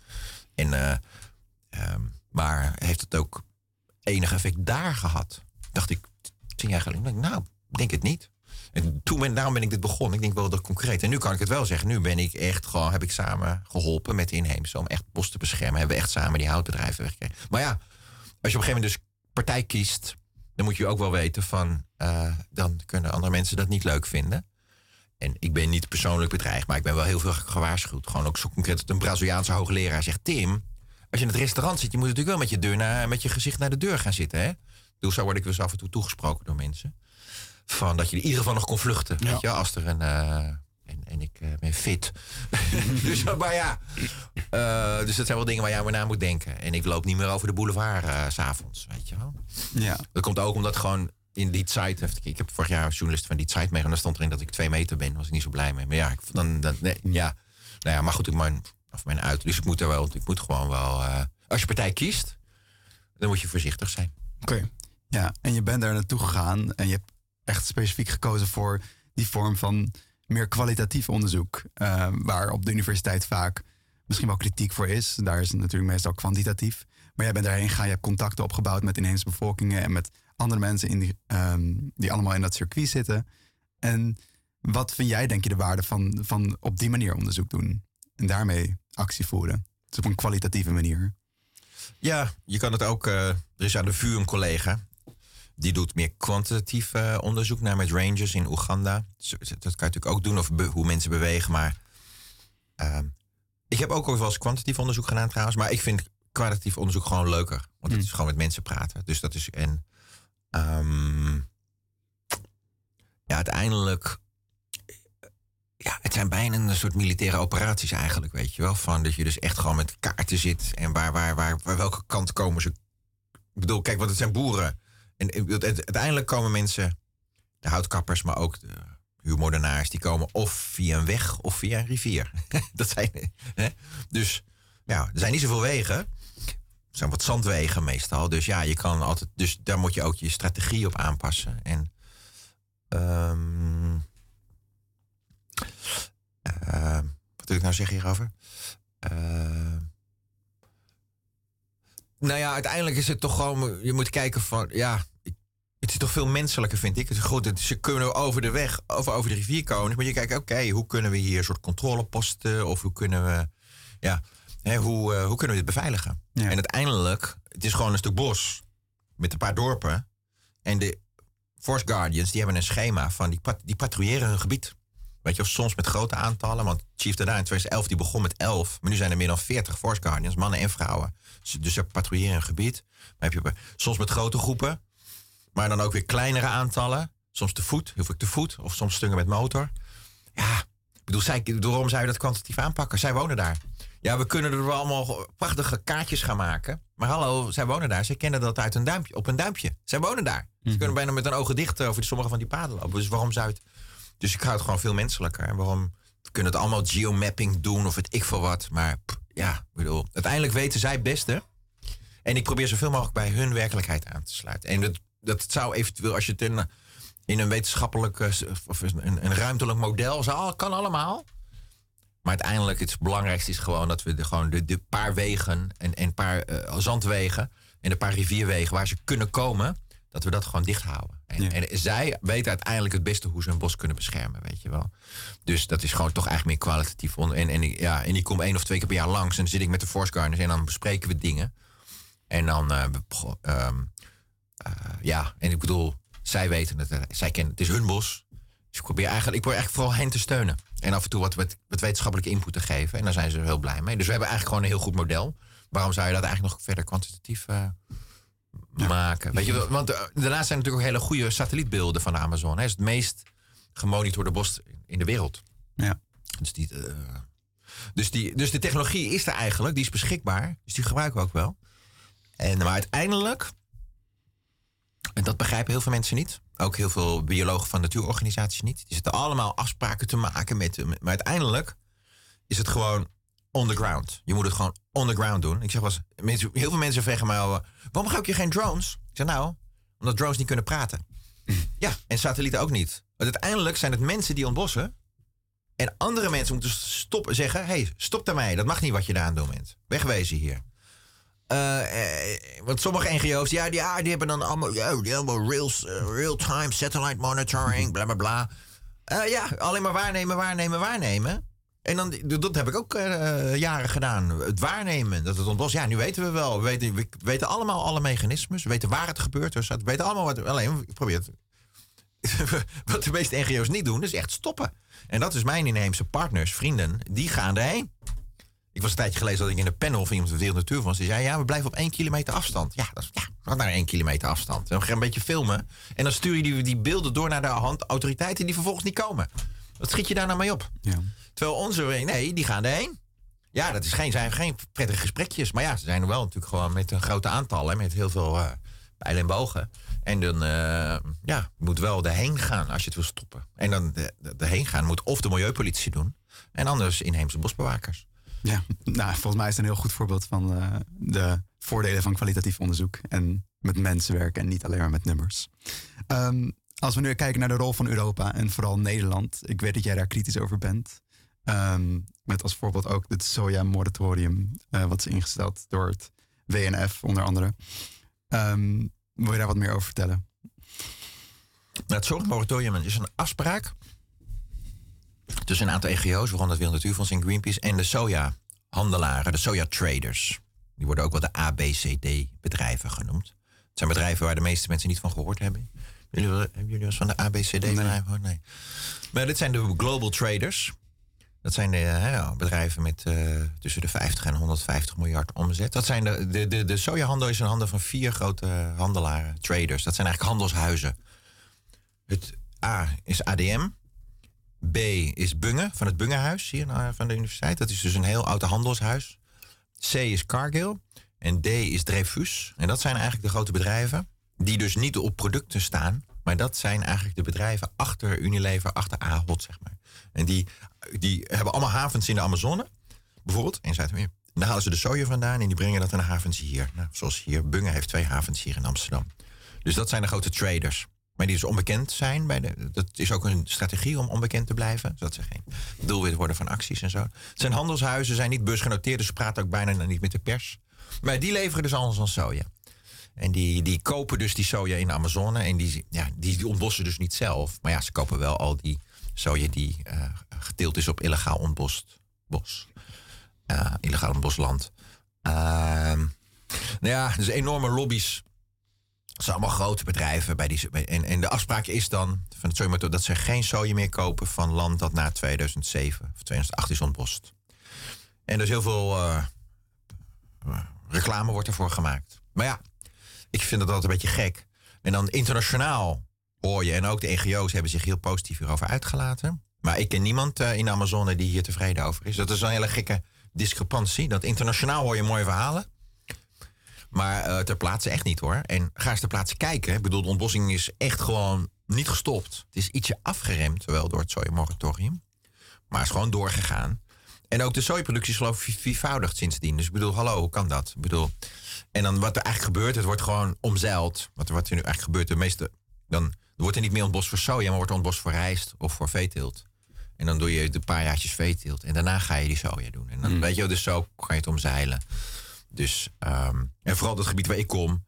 Maar heeft het ook enig effect daar gehad? Dacht ik 10 jaar geleden. Nou, ik denk het niet. En daarom ben ik dit begonnen. Ik denk wel dat concreet. En nu kan ik het wel zeggen. Nu ben ik echt gewoon, heb ik samen geholpen met de inheemse om echt bos te beschermen. Hebben we echt samen die houtbedrijven weggekregen. Maar ja, als je op een gegeven moment dus partij kiest, dan moet je ook wel weten van, dan kunnen andere mensen dat niet leuk vinden. En ik ben niet persoonlijk bedreigd, maar ik ben wel heel veel gewaarschuwd. Gewoon ook zo concreet dat een Braziliaanse hoogleraar zegt, Tim, als je in het restaurant zit, je moet natuurlijk wel met je gezicht naar de deur gaan zitten. Hè? Dus zo word ik wel eens af en toe toegesproken door mensen. Van dat je in ieder geval nog kon vluchten. Ja. Weet je, als er en ik ben fit. Dus dat zijn wel dingen waar je over na moet denken. En ik loop niet meer over de boulevard 's avonds, weet je wel. Ja. Dat komt ook omdat gewoon in die site... Ik heb vorig jaar als journalist van die site meegenomen. Daar stond erin dat ik 2 meter ben. Was ik niet zo blij mee. Maar maar goed, ik mijn uit. Dus ik moet gewoon wel... als je partij kiest, dan moet je voorzichtig zijn. Oké. Ja, en je bent daar naartoe gegaan en je hebt echt specifiek gekozen voor die vorm van meer kwalitatief onderzoek. Waar op de universiteit vaak misschien wel kritiek voor is. Daar is het natuurlijk meestal kwantitatief. Maar jij bent daarheen gegaan, je hebt contacten opgebouwd met inheemse bevolkingen en met andere mensen die allemaal in dat circuit zitten. En wat vind jij, denk je, de waarde van op die manier onderzoek doen? En daarmee actie voeren? Dus op een kwalitatieve manier. Ja, je kan het ook... er is aan de VU een collega. Die doet meer kwantitatief onderzoek naar met rangers in Oeganda. Dat kan je natuurlijk ook doen, of hoe mensen bewegen. Maar ik heb ook wel eens kwantitatief onderzoek gedaan trouwens. Maar ik vind kwalitatief onderzoek gewoon leuker. Want het is gewoon met mensen praten. Dus dat is... uiteindelijk... Ja, het zijn bijna een soort militaire operaties eigenlijk, weet je wel. Van dat je dus echt gewoon met kaarten zit. En waar welke kant komen ze... Ik bedoel, kijk, want het zijn boeren. En uiteindelijk komen mensen, de houtkappers, maar ook de huurmoordenaars, die komen of via een weg of via een rivier. Dat zijn, hè? Dus ja, er zijn niet zoveel wegen. Er zijn wat zandwegen meestal. Dus ja, je kan altijd. Dus daar moet je ook je strategie op aanpassen. En wat wil ik nou zeggen hierover? Nou ja, uiteindelijk is het toch gewoon... Je moet kijken van... Ja, het is toch veel menselijker, vind ik. Het is goed, ze kunnen over de weg of over de rivier komen. Dus moet je kijken, oké, hoe kunnen we hier een soort controleposten... of hoe kunnen we... Ja, hoe kunnen we dit beveiligen? Ja. En uiteindelijk, het is gewoon een stuk bos... met een paar dorpen. En de Forest Guardians, die hebben een schema van... die patrouilleren hun gebied. Weet je, of soms met grote aantallen. Want Chief Dada in 2011, die begon met 11. Maar nu zijn er meer dan 40 Forest Guardians, mannen en vrouwen. Dus ze patrouilleren een gebied. Maar heb je soms met grote groepen. Maar dan ook weer kleinere aantallen. Soms te voet, heel veel te voet. Of soms stukken met motor. Ja, ik bedoel, waarom zou je dat kwantitatief aanpakken? Zij wonen daar. Ja, we kunnen er wel allemaal prachtige kaartjes gaan maken. Maar hallo, zij wonen daar. Zij kennen dat uit op een duimpje. Zij wonen daar. Ze kunnen bijna met een ogen dicht over sommige van die paden lopen. Dus waarom zou het... Dus ik ga het gewoon veel menselijker. En waarom? We kunnen het allemaal geomapping doen of het ik veel wat. Maar ja, ik bedoel, uiteindelijk weten zij het beste. En ik probeer zoveel mogelijk bij hun werkelijkheid aan te sluiten. En dat zou eventueel, als je het in een wetenschappelijk of een ruimtelijk model kan allemaal. Maar uiteindelijk het belangrijkste is gewoon dat we de paar wegen en een paar zandwegen en een paar rivierwegen waar ze kunnen komen, dat we dat gewoon dicht houden. En zij weten uiteindelijk het beste hoe ze een bos kunnen beschermen, weet je wel. Dus dat is gewoon toch eigenlijk meer kwalitatief. En die komt 1 of 2 keer per jaar langs. En dan zit ik met de Forest Gardeners en dan bespreken we dingen. En dan, en ik bedoel, zij weten het. Zij kennen het is hun bos. Dus ik probeer eigenlijk vooral hen te steunen. En af en toe wat wetenschappelijke input te geven. En daar zijn ze heel blij mee. Dus we hebben eigenlijk gewoon een heel goed model. Waarom zou je dat eigenlijk nog verder kwantitatief maken? Weet je, want daarnaast zijn natuurlijk ook hele goede satellietbeelden van de Amazone. Het is het meest gemonitorde bos in de wereld. Ja. Dus de technologie is er eigenlijk. Die is beschikbaar. Dus die gebruiken we ook wel. Maar uiteindelijk, en dat begrijpen heel veel mensen niet. Ook heel veel biologen van natuurorganisaties niet. Die zitten allemaal afspraken te maken met. Maar uiteindelijk is het gewoon on the ground. Je moet het gewoon on the ground doen. Ik zeg wel eens, heel veel mensen vragen mij al, waarom gebruik je geen drones? Ik zeg nou, omdat drones niet kunnen praten. Ja, en satellieten ook niet. Want uiteindelijk zijn het mensen die ontbossen. En andere mensen moeten zeggen, hey, stop daarmee. Dat mag niet wat je daar aan doen bent. Wegwezen hier. Want sommige NGO's, die hebben dan allemaal, real-time satellite monitoring, bla bla bla. Alleen maar waarnemen. En dan, dat heb ik ook jaren gedaan. Het waarnemen, dat het ontbos. Ja, nu weten we wel. We weten allemaal alle mechanismes. We weten waar het gebeurt. Dus we weten allemaal wat. Alleen, ik probeer het. Wat de meeste NGO's niet doen, is echt stoppen. En dat is mijn inheemse partners, vrienden. Die gaan erheen. Ik was een tijdje geleden dat ik in een panel van iemand van de Wereld Natuurfonds. Die zei, we blijven op 1 kilometer afstand. Ja, wat naar 1 kilometer afstand. Dan ga je een beetje filmen. En dan stuur je die beelden door naar de autoriteiten die vervolgens niet komen. Wat schiet je daar nou mee op? Ja. Terwijl onze, die gaan erheen. Ja, dat zijn geen prettige gesprekjes. Maar ja, ze zijn er wel natuurlijk gewoon met een grote aantal. Met heel veel pijlen en bogen. En dan moet wel erheen gaan als je het wil stoppen. En dan erheen gaan moet of de milieupolitie doen. En anders inheemse bosbewakers. Ja, nou, volgens mij is het een heel goed voorbeeld van de voordelen van kwalitatief onderzoek. En met mensen werken en niet alleen maar met nummers. Als we nu kijken naar de rol van Europa en vooral Nederland. Ik weet dat jij daar kritisch over bent. Met als voorbeeld ook het soja-moratorium. Wat is ingesteld door het WNF onder andere. Wil je daar wat meer over vertellen? Het soja-moratorium is een afspraak tussen een aantal NGO's, waaronder het Wereld Natuurfonds en Greenpeace, en de soja-handelaren, de soja-traders. Die worden ook wel de ABCD-bedrijven genoemd. Het zijn bedrijven waar de meeste mensen niet van gehoord hebben. Hebben jullie wel eens van de ABCD-bedrijven gehoord? Nee. Maar dit zijn de global traders. Dat zijn de bedrijven met tussen de 50 en 150 miljard omzet. Dat zijn de sojahandel is in handen van 4 grote handelaren, traders. Dat zijn eigenlijk handelshuizen. Het A is ADM. B is Bunge, van het Bungehuis hier van de universiteit. Dat is dus een heel oud handelshuis. C is Cargill. En D is Dreyfus. En dat zijn eigenlijk de grote bedrijven die dus niet op producten staan. Maar dat zijn eigenlijk de bedrijven achter Unilever, achter Ahold, zeg maar. En die hebben allemaal havens in de Amazone, bijvoorbeeld, in Zuid-Amerika. Daar halen ze de soja vandaan en die brengen dat naar havens hier. Nou, zoals hier, Bunge heeft 2 havens hier in Amsterdam. Dus dat zijn de grote traders. Maar die dus onbekend zijn. Dat is ook een strategie om onbekend te blijven. Zodat ze geen doelwit worden van acties en zo. Het zijn handelshuizen, zijn niet beursgenoteerd. Dus ze praten ook bijna niet met de pers. Maar die leveren dus alles aan soja. En die kopen dus die soja in de Amazone. En die ontbossen dus niet zelf. Maar ja, ze kopen wel al die soja die geteeld is op illegaal ontbost bos. Illegaal ontbost land. Dus enorme lobby's. Dat zijn allemaal grote bedrijven. En de afspraak is dan van het soja dat ze geen soja meer kopen van land dat na 2007 of 2008 is ontbost. En er is heel veel reclame wordt ervoor gemaakt. Maar ja, ik vind dat altijd een beetje gek. En dan internationaal hoor je, en ook de NGO's hebben zich heel positief hierover uitgelaten. Maar ik ken niemand in de Amazone die hier tevreden over is. Dat is een hele gekke discrepantie. Dat internationaal hoor je mooie verhalen. Maar ter plaatse echt niet hoor. En ga eens ter plaatse kijken. Ik bedoel, de ontbossing is echt gewoon niet gestopt. Het is ietsje afgeremd, wel door het sojamoratorium. Maar het is gewoon doorgegaan. En ook de sojaproductie is geloof ik viervoudigd sindsdien. Dus ik bedoel, hallo, hoe kan dat? Ik bedoel, en dan wat er eigenlijk gebeurt, het wordt gewoon omzeild. Wat er nu eigenlijk gebeurt, dan wordt er niet meer ontbost voor soja, maar wordt er ontbost voor rijst of voor veeteelt. En dan doe je een paar jaartjes veeteelt. En daarna ga je die soja doen. En dan weet je, dus zo kan je het omzeilen. Dus, en vooral dat gebied waar ik kom,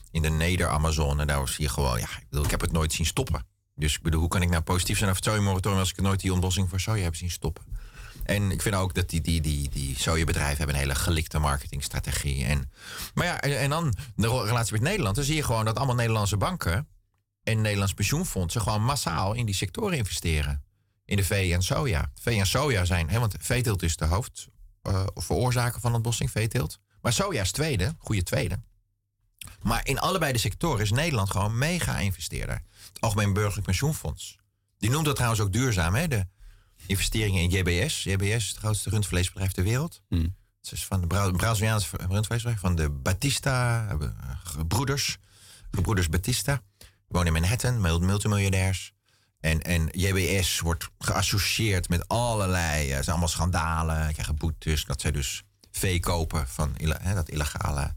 in de Neder-Amazone, daar zie je gewoon... ik heb het nooit zien stoppen. Dus ik bedoel, hoe kan ik nou positief zijn over het sojamoratorium... als ik nooit die ontbossing voor soja heb zien stoppen? En ik vind ook dat die sojabedrijven hebben een hele gelikte marketingstrategie. En dan de relatie met Nederland. Dan zie je gewoon dat allemaal Nederlandse banken en Nederlandse pensioenfondsen gewoon massaal in die sectoren investeren. In de vee en soja. Vee en soja zijn, want veeteelt is de hoofdveroorzaker van ontbossing, veeteelt. Maar soja is goede tweede. Maar in allebei de sectoren is Nederland gewoon mega investeerder. Het Algemeen Burgerlijk Pensioenfonds. Die noemt dat trouwens ook duurzaam, hè? De investeringen in JBS. JBS is het grootste rundvleesbedrijf ter wereld. Het is van de Braziliaanse rundvleesbedrijf, van de Batista gebroeders Batista. Die wonen in Manhattan, multimiljonairs. En JBS wordt geassocieerd met allerlei... zijn allemaal schandalen, krijgen boetes. Dat zij dus vee kopen van dat illegale...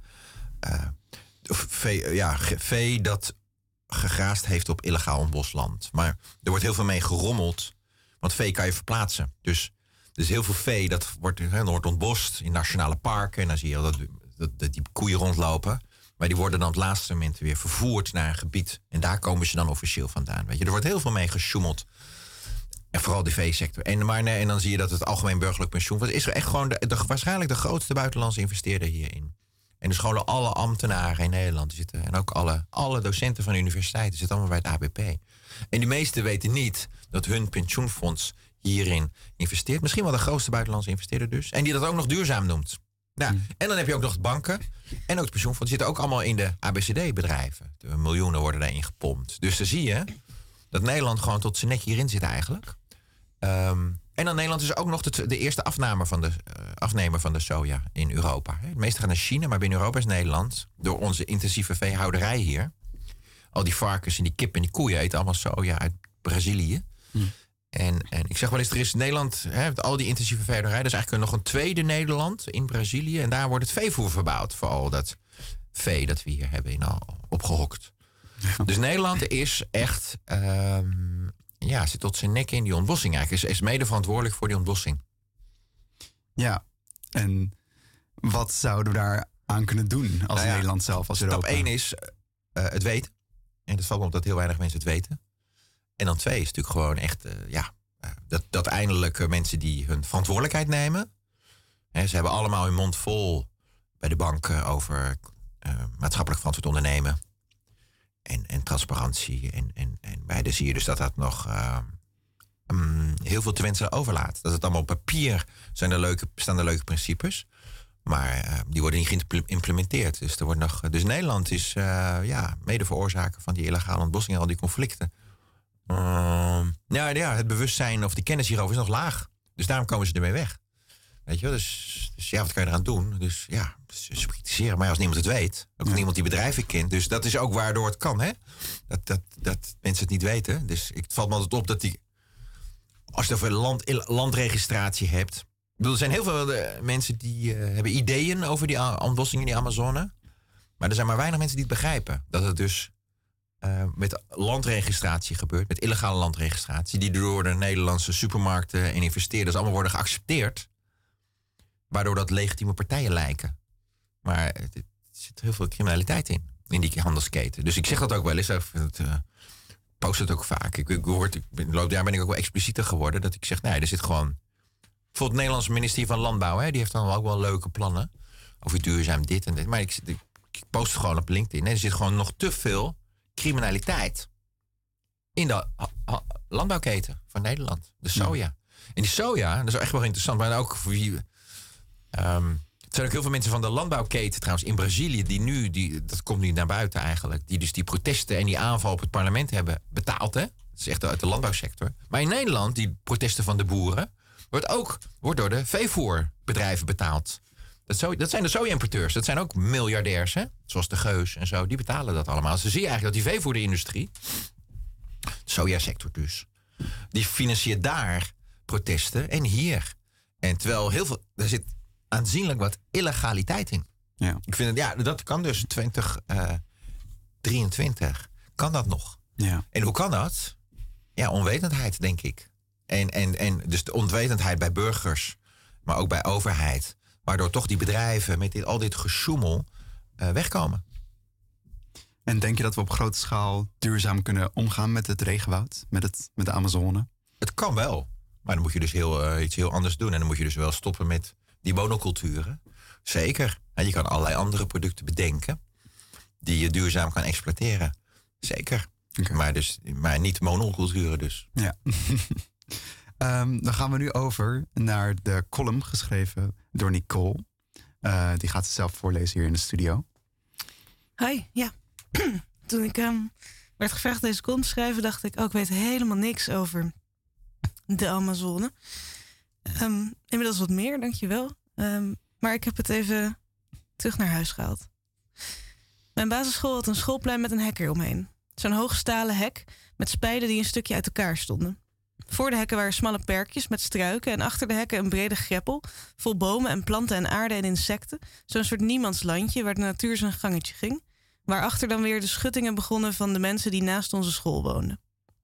vee dat gegraasd heeft op illegaal ontbost land. Maar er wordt heel veel mee gerommeld. Want vee kan je verplaatsen. Dus heel veel vee dat wordt ontbost in nationale parken. En dan zie je dat die koeien rondlopen. Maar die worden dan op het laatste moment weer vervoerd naar een gebied. En daar komen ze dan officieel vandaan. Weet je, er wordt heel veel mee gesjoemeld. En vooral de veesector. En dan zie je dat het Algemeen Burgerlijk Pensioenfonds is echt gewoon waarschijnlijk de grootste buitenlandse investeerder hierin. En dus gewoon alle ambtenaren in Nederland zitten. En ook alle docenten van de universiteiten zitten allemaal bij het ABP. En die meesten weten niet dat hun pensioenfonds hierin investeert. Misschien wel de grootste buitenlandse investeerder dus. En die dat ook nog duurzaam noemt. Nou, en dan heb je ook nog de banken en ook het pensioenfonds. Die zitten ook allemaal in de ABCD-bedrijven. De miljoenen worden daarin gepompt. Dus dan zie je dat Nederland gewoon tot zijn nek hierin zit eigenlijk. En dan Nederland is ook nog de eerste afnemer van de soja in Europa. Het meeste gaat naar China, maar binnen Europa is Nederland... door onze intensieve veehouderij hier... al die varkens en die kip en die koeien eten allemaal soja uit Brazilië. En ik zeg wel eens, er is Nederland... al die intensieve veehouderij, er is eigenlijk nog een tweede Nederland in Brazilië... en daar wordt het veevoer verbouwd voor al dat vee dat we hier hebben opgehokt. Dus Nederland is echt... zit tot zijn nek in die ontbossing eigenlijk. Is mede verantwoordelijk voor die ontbossing. Ja, en wat zouden we daar aan kunnen doen als Nederland zelf, als Europa? Stap 1 is het weten. En dat valt me op dat heel weinig mensen het weten. En dan 2 is natuurlijk gewoon echt... dat eindelijk mensen die hun verantwoordelijkheid nemen... ze hebben allemaal hun mond vol bij de banken over maatschappelijk verantwoord ondernemen... En transparantie. En bij de zie je dus dat nog heel veel te wensen overlaat. Dat het allemaal op papier staan de leuke principes. Maar die worden niet geïmplementeerd. Dus Nederland is mede veroorzaker van die illegale ontbossing en al die conflicten. Het bewustzijn of de kennis hierover is nog laag. Dus daarom komen ze ermee weg. Weet je wel? Dus wat kan je eraan doen? Dus ze kritiseren. Maar als niemand het weet, ook niemand die bedrijven kent. Dus dat is ook waardoor het kan, hè? Dat mensen het niet weten. Dus het valt me altijd op dat als je het over landregistratie hebt. Ik bedoel, er zijn heel veel mensen die hebben ideeën over die ontbossing in die Amazone. Maar er zijn maar weinig mensen die het begrijpen. Dat het dus met landregistratie gebeurt, met illegale landregistratie, die door de Nederlandse supermarkten en investeerders allemaal worden geaccepteerd. Waardoor dat legitieme partijen lijken. Maar er zit heel veel criminaliteit in die handelsketen. Dus ik zeg dat ook wel eens. Post het ook vaak. In de loop der jaren ben ik ook wel explicieter geworden. Dat ik zeg, nee, er zit gewoon... Bijvoorbeeld het Nederlandse ministerie van Landbouw. Die heeft dan ook wel leuke plannen. Over duurzaam dit en dit. Maar ik post het gewoon op LinkedIn. Er zit gewoon nog te veel criminaliteit in de landbouwketen van Nederland. De soja. En die soja, dat is echt wel interessant. Maar ook voor wie... er zijn ook heel veel mensen van de landbouwketen trouwens in Brazilië... dat komt nu naar buiten eigenlijk... die dus die protesten en die aanval op het parlement hebben betaald. Hè? Dat is echt uit de landbouwsector. Maar in Nederland, die protesten van de boeren... wordt door de veevoerbedrijven betaald. Dat zijn de soja-importeurs. Dat zijn ook miljardairs, hè? Zoals de Geus en zo. Die betalen dat allemaal. Dus dan zie je eigenlijk dat die veevoerderindustrie... de sojasector dus... die financiert daar protesten en hier. En terwijl er zit aanzienlijk wat illegaliteit in. Ja. Ik vind het, dat kan dus 2023. Kan dat nog? Ja. En hoe kan dat? Ja, onwetendheid, denk ik. En dus de onwetendheid bij burgers, maar ook bij overheid. Waardoor toch die bedrijven met al dit gesjoemel wegkomen. En denk je dat we op grote schaal duurzaam kunnen omgaan met het regenwoud, met de Amazone? Het kan wel. Maar dan moet je dus iets heel anders doen. En dan moet je dus wel stoppen met die monoculturen. Zeker. En je kan allerlei andere producten bedenken die je duurzaam kan exploiteren. Zeker. Okay. Maar niet monoculturen dus. Ja. Dan gaan we nu over naar de column geschreven door Nicole. Die gaat ze zelf voorlezen hier in de studio. Hi, ja. Toen ik werd gevraagd deze column te schrijven, dacht ik, ik weet helemaal niks over de Amazone. Inmiddels wat meer, dankjewel. Maar ik heb het even terug naar huis gehaald. Mijn basisschool had een schoolplein met een hek eromheen. Zo'n hoog stalen hek met spijlen die een stukje uit elkaar stonden. Voor de hekken waren smalle perkjes met struiken en achter de hekken een brede greppel vol bomen en planten en aarde en insecten. Zo'n soort niemandslandje waar de natuur zijn gangetje ging. Waarachter dan weer de schuttingen begonnen van de mensen die naast onze school woonden.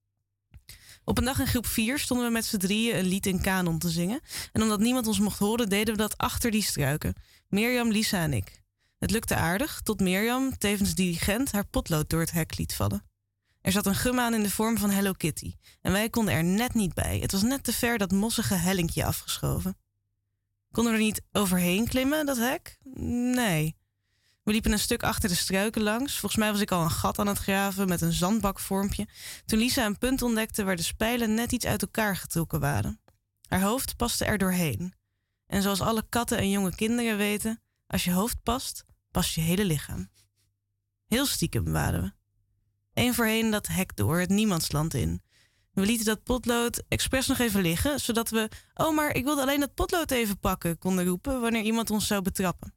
Op een dag in groep 4 stonden we met z'n drieën een lied in kanon te zingen. En omdat niemand ons mocht horen, deden we dat achter die struiken. Mirjam, Lisa en ik. Het lukte aardig, tot Mirjam, tevens dirigent, haar potlood door het hek liet vallen. Er zat een gum aan in de vorm van Hello Kitty. En wij konden er net niet bij. Het was net te ver dat mossige hellinkje afgeschoven. Konden we er niet overheen klimmen, dat hek? Nee. We liepen een stuk achter de struiken langs. Volgens mij was ik al een gat aan het graven met een zandbakvormpje, toen Lisa een punt ontdekte waar de spijlen net iets uit elkaar getrokken waren. Haar hoofd paste er doorheen. En zoals alle katten en jonge kinderen weten, als je hoofd past, past je hele lichaam. Heel stiekem waren we. Eén voorheen dat hek door, het niemandsland in. We lieten dat potlood expres nog even liggen, zodat we, maar ik wilde alleen dat potlood even pakken, konden roepen wanneer iemand ons zou betrappen.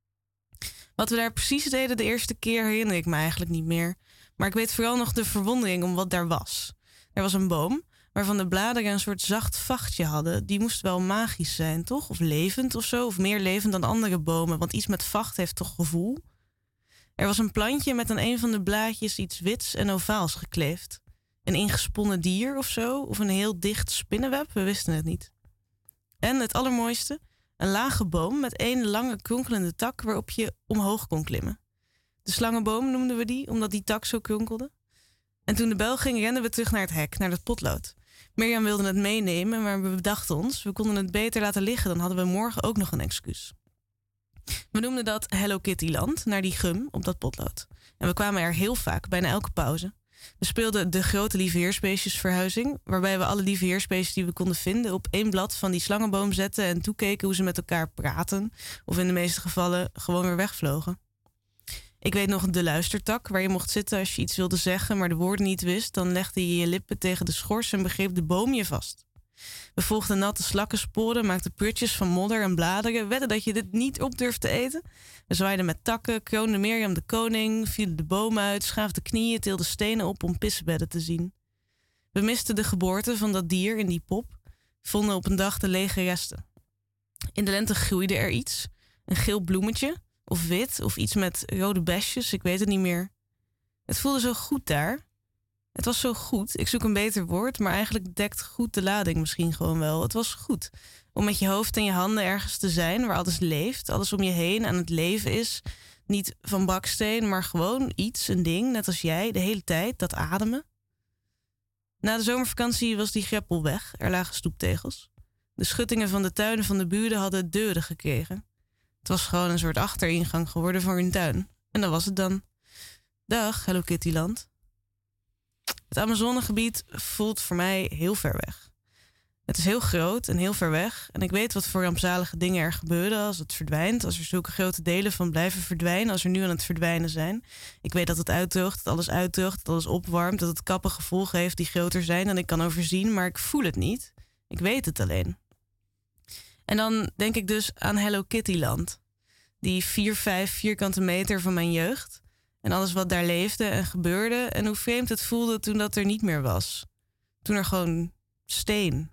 Wat we daar precies deden de eerste keer herinner ik me eigenlijk niet meer. Maar ik weet vooral nog de verwondering om wat daar was. Er was een boom waarvan de bladeren een soort zacht vachtje hadden. Die moest wel magisch zijn, toch? Of levend of zo. Of meer levend dan andere bomen, want iets met vacht heeft toch gevoel? Er was een plantje met aan een van de blaadjes iets wits en ovaals gekleefd. Een ingesponnen dier of zo, of een heel dicht spinnenweb, we wisten het niet. En het allermooiste, een lage boom met één lange kronkelende tak waarop je omhoog kon klimmen. De slangenboom noemden we die, omdat die tak zo kronkelde. En toen de bel ging, renden we terug naar het hek, naar het potlood. Mirjam wilde het meenemen, maar we bedachten ons, we konden het beter laten liggen, dan hadden we morgen ook nog een excuus. We noemden dat Hello Kitty Land, naar die gum op dat potlood. En we kwamen er heel vaak, bijna elke pauze. We speelden de grote lieveheersbeestjesverhuizing, waarbij we alle lieveheersbeestjes die we konden vinden op één blad van die slangenboom zetten en toekeken hoe ze met elkaar praten, of in de meeste gevallen gewoon weer wegvlogen. Ik weet nog de luistertak, waar je mocht zitten als je iets wilde zeggen, maar de woorden niet wist, dan legde je je lippen tegen de schors en begreep de boom je vast. We volgden natte slakkensporen, maakten prutjes van modder en bladeren, wedden dat je dit niet op durft te eten. We zwaaiden met takken, kroonden Mirjam de koning, vielen de boom uit, schaafden knieën, tilden stenen op om pissebedden te zien. We misten de geboorte van dat dier in die pop, vonden op een dag de lege resten. In de lente groeide er iets, een geel bloemetje, of wit, of iets met rode besjes, ik weet het niet meer. Het voelde zo goed daar. Het was zo goed, ik zoek een beter woord, maar eigenlijk dekt goed de lading misschien gewoon wel. Het was goed om met je hoofd en je handen ergens te zijn waar alles leeft, alles om je heen aan het leven is. Niet van baksteen, maar gewoon iets, een ding, net als jij, de hele tijd, dat ademen. Na de zomervakantie was die greppel weg, er lagen stoeptegels. De schuttingen van de tuinen van de buren hadden deuren gekregen. Het was gewoon een soort achteringang geworden voor hun tuin. En dat was het dan. Dag, Hello Kitty Land. Het Amazonegebied voelt voor mij heel ver weg. Het is heel groot en heel ver weg. En ik weet wat voor rampzalige dingen er gebeuren als het verdwijnt. Als er zulke grote delen van blijven verdwijnen. Als er nu aan het verdwijnen zijn. Ik weet dat het uitdroogt, dat alles uitdroogt, dat alles opwarmt. Dat het kappen gevolgen heeft die groter zijn dan ik kan overzien. Maar ik voel het niet. Ik weet het alleen. En dan denk ik dus aan Hello Kitty Land. Die 4-5 vierkante meter van mijn jeugd. En alles wat daar leefde en gebeurde. En hoe vreemd het voelde toen dat er niet meer was. Toen er gewoon steen.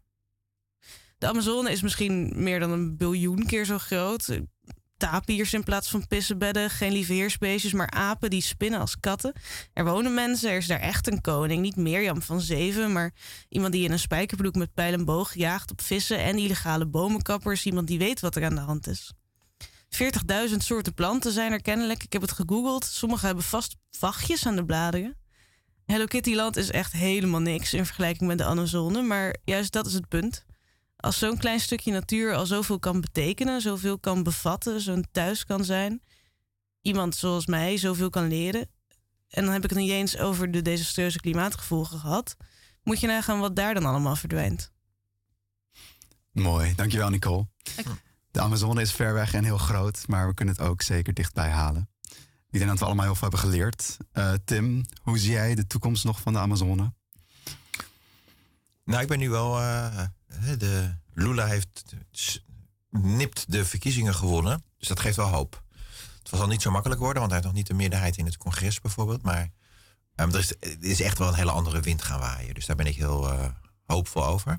De Amazone is misschien meer dan 1 biljoen keer zo groot. Tapirs in plaats van pissebedden. Geen lieveheersbeestjes, maar apen die spinnen als katten. Er wonen mensen, er is daar echt een koning. Niet Mirjam van 7, maar iemand die in een spijkerbroek met pijl en boog jaagt op vissen en illegale bomenkappers. Iemand die weet wat er aan de hand is. 40.000 soorten planten zijn er kennelijk. Ik heb het gegoogeld. Sommige hebben vast vachtjes aan de bladeren. Hello Kitty Land is echt helemaal niks in vergelijking met de Amazone. Maar juist dat is het punt. Als zo'n klein stukje natuur al zoveel kan betekenen, zoveel kan bevatten, zo'n thuis kan zijn, iemand zoals mij zoveel kan leren, en dan heb ik het niet eens over de desastreuze klimaatgevolgen gehad, moet je nagaan wat daar dan allemaal verdwijnt. Mooi, dankjewel Nicole. De Amazone is ver weg en heel groot, maar we kunnen het ook zeker dichtbij halen. Ik denk dat we allemaal heel veel hebben geleerd. Tim, hoe zie jij de toekomst nog van de Amazone? Nou, ik ben nu wel... de Lula heeft nipt de verkiezingen gewonnen. Dus dat geeft wel hoop. Het zal niet zo makkelijk worden, want hij heeft nog niet de meerderheid in het congres bijvoorbeeld. Maar er is echt wel een hele andere wind gaan waaien. Dus daar ben ik heel hoopvol over.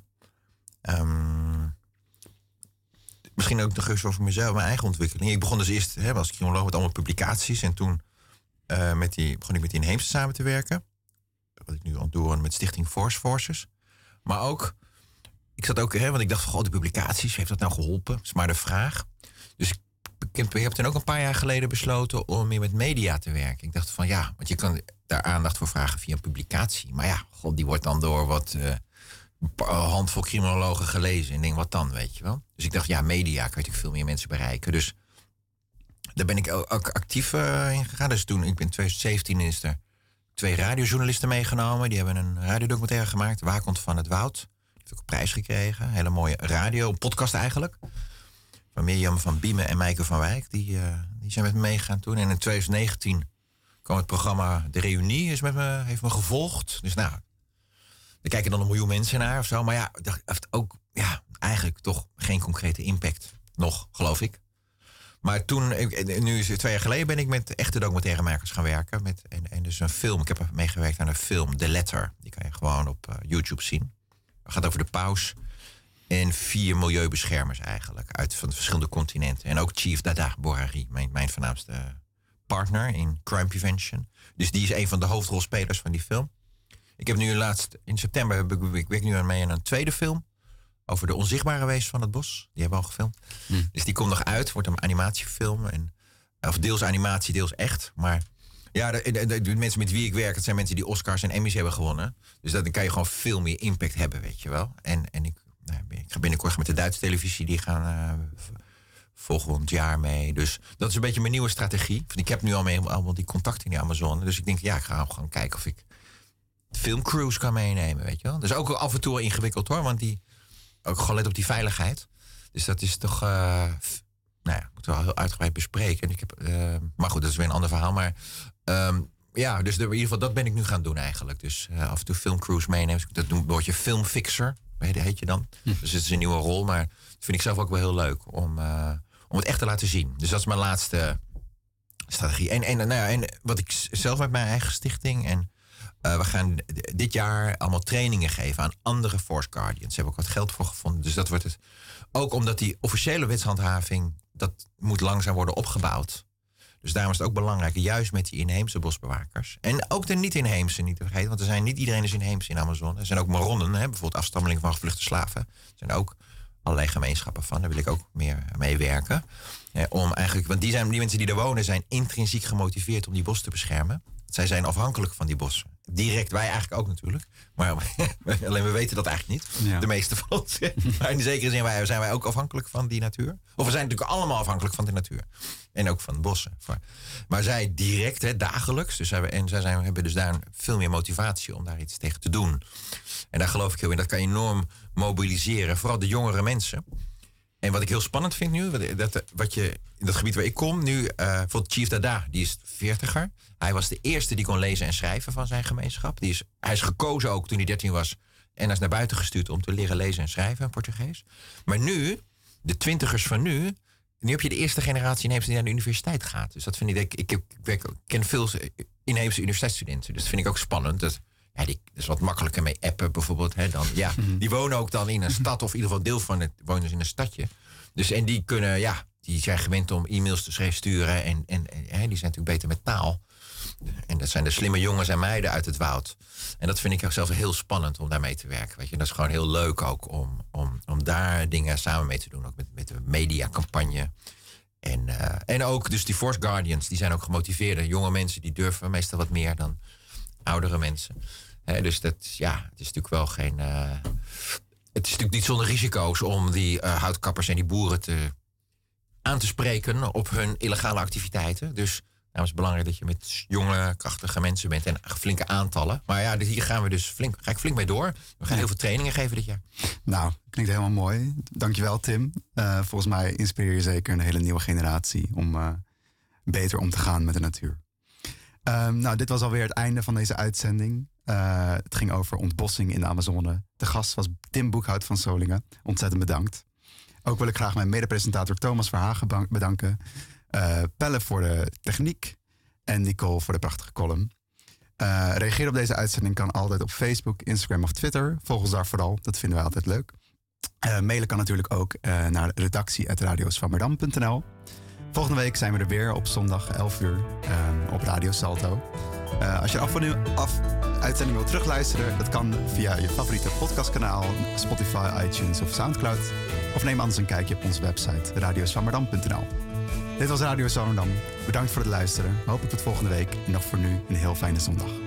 Misschien ook nog eens over mezelf, mijn eigen ontwikkeling. Ik begon dus eerst als criminoloog met allemaal publicaties. En toen begon ik met die inheemse samen te werken. Wat ik nu aan het doen met Stichting Forces. Maar ook, ik zat ook, want ik dacht van, de publicaties, heeft dat nou geholpen? Dat is maar de vraag. Dus ik heb toen ook een paar jaar geleden besloten om meer met media te werken. Ik dacht van want je kan daar aandacht voor vragen via een publicatie. Maar die wordt dan door wat handvol criminologen gelezen. En ik denk, wat dan, weet je wel? Dus ik dacht, media kan natuurlijk veel meer mensen bereiken. Dus daar ben ik ook actief in gegaan. Dus toen, ik ben 2017, is er 2 radiojournalisten meegenomen. Die hebben een radiodocumentaire gemaakt, Waakhond van het Woud. Die heeft ook een prijs gekregen. Een hele mooie radio, een podcast eigenlijk. Van Mirjam van Biemen en Meike van Wijk. Die zijn met me meegegaan toen. En in 2019 kwam het programma De Reunie, heeft me gevolgd. Dus daar kijken dan 1 miljoen mensen naar of zo. Maar dat heeft ook eigenlijk toch geen concrete impact. Nog, geloof ik. Maar toen, nu is het 2 jaar geleden, ben ik met echte documentairemakers gaan werken. En dus een film. Ik heb meegewerkt aan een film, The Letter. Die kan je gewoon op YouTube zien. Het gaat over de paus en 4 milieubeschermers eigenlijk. Van de verschillende continenten. En ook Chief Dada Borari, mijn voornaamste partner in crime prevention. Dus die is een van de hoofdrolspelers van die film. Ik heb nu in september, ik werk nu mee aan een tweede film. Over de onzichtbare wezens van het bos. Die hebben we al gefilmd. Dus die komt nog uit. Wordt een animatiefilm. Of deels animatie, deels echt. Maar de mensen met wie ik werk, dat zijn mensen die Oscars en Emmys hebben gewonnen. Dus dan kan je gewoon veel meer impact hebben, weet je wel. En ik ga binnenkort met de Duitse televisie. Die gaan volgend jaar mee. Dus dat is een beetje mijn nieuwe strategie. Ik heb nu allemaal die contacten in die Amazone. Dus ik denk, ik ga gewoon kijken of ik filmcrews kan meenemen, weet je wel. Dat is ook af en toe wel ingewikkeld hoor. Want ook gelet op die veiligheid. Dus dat is toch... moeten we wel heel uitgebreid bespreken. Maar goed, dat is weer een ander verhaal. Maar dus in ieder geval, dat ben ik nu gaan doen eigenlijk. Dus af en toe filmcrews meenemen. Dat word je filmfixer, heet je dan. Dus het is een nieuwe rol. Maar dat vind ik zelf ook wel heel leuk om het echt te laten zien. Dus dat is mijn laatste strategie. En wat ik zelf met mijn eigen stichting... En we gaan dit jaar allemaal trainingen geven aan andere Force Guardians. Ze hebben ook wat geld voor gevonden. Dus dat wordt het. Ook omdat die officiële wetshandhaving, dat moet langzaam worden opgebouwd. Dus daarom is het ook belangrijk, juist met die inheemse bosbewakers. En ook de niet-inheemse niet te vergeten. Want niet iedereen is inheems in Amazone. Er zijn ook Maronnen, bijvoorbeeld afstammelingen van gevluchte slaven. Er zijn ook allerlei gemeenschappen van. Daar wil ik ook meer mee werken. Want die mensen die er wonen zijn intrinsiek gemotiveerd om die bos te beschermen. Zij zijn afhankelijk van die bossen. Direct, wij eigenlijk ook natuurlijk. Maar alleen we weten dat eigenlijk niet. Ja. De meeste van ons. Maar in zekere zin zijn wij ook afhankelijk van die natuur. Of we zijn natuurlijk allemaal afhankelijk van de natuur. En ook van de bossen. Maar zij direct, dagelijks. Dus hebben dus daar veel meer motivatie om daar iets tegen te doen. En daar geloof ik heel in. Dat kan je enorm mobiliseren. Vooral de jongere mensen. En wat ik heel spannend vind nu, in dat gebied waar ik kom, nu bijvoorbeeld Chief Dada, die is 40er. Hij was de eerste die kon lezen en schrijven van zijn gemeenschap. Hij is gekozen ook toen hij 13 was. En hij is naar buiten gestuurd om te leren lezen en schrijven in Portugees. Maar nu, de 20ers van nu heb je de eerste generatie inheemse die naar de universiteit gaat. Dus dat vind ik ken veel inheemse universiteitsstudenten. Dus dat vind ik ook spannend. Dat is wat makkelijker mee appen bijvoorbeeld. Die wonen ook dan in een stad, of in ieder geval deel van het wonen dus in een stadje. Dus en die kunnen, die zijn gewend om e-mails te sturen. En die zijn natuurlijk beter met taal. En dat zijn de slimme jongens en meiden uit het woud. En dat vind ik ook zelf heel spannend om daarmee te werken. Weet je? Dat is gewoon heel leuk ook om daar dingen samen mee te doen. Ook met de mediacampagne. En ook dus die Force Guardians, die zijn ook gemotiveerde. Jonge mensen die durven meestal wat meer dan oudere mensen. Dus het is natuurlijk wel geen... het is natuurlijk niet zonder risico's om die houtkappers en die boeren aan te spreken op hun illegale activiteiten. Dus het is belangrijk dat je met jonge, krachtige mensen bent en flinke aantallen. Maar ja, hier gaan we dus ga ik flink mee door. We gaan heel veel trainingen geven dit jaar. Nou, klinkt helemaal mooi. Dankjewel, Tim. Volgens mij inspireer je zeker een hele nieuwe generatie om beter om te gaan met de natuur. Nou, dit was alweer het einde van deze uitzending. Het ging over ontbossing in de Amazone. De gast was Tim Boekhout van Solingen. Ontzettend bedankt. Ook wil ik graag mijn medepresentator Thomas Verhagen bedanken. Pelle voor de techniek en Nicole voor de prachtige column. Reageren op deze uitzending kan altijd op Facebook, Instagram of Twitter. Volg ons daar vooral, dat vinden wij altijd leuk. Mailen kan natuurlijk ook naar redactie@radioswammerdam.nl. Volgende week zijn we er weer op zondag 11 uur op Radio Salto. Als je uitzending wilt terugluisteren, dat kan via je favoriete podcastkanaal, Spotify, iTunes of Soundcloud. Of neem anders een kijkje op onze website radioswammerdam.nl. Dit was Radio Zwammerdam. Bedankt voor het luisteren. Hopelijk tot volgende week. En nog voor nu een heel fijne zondag.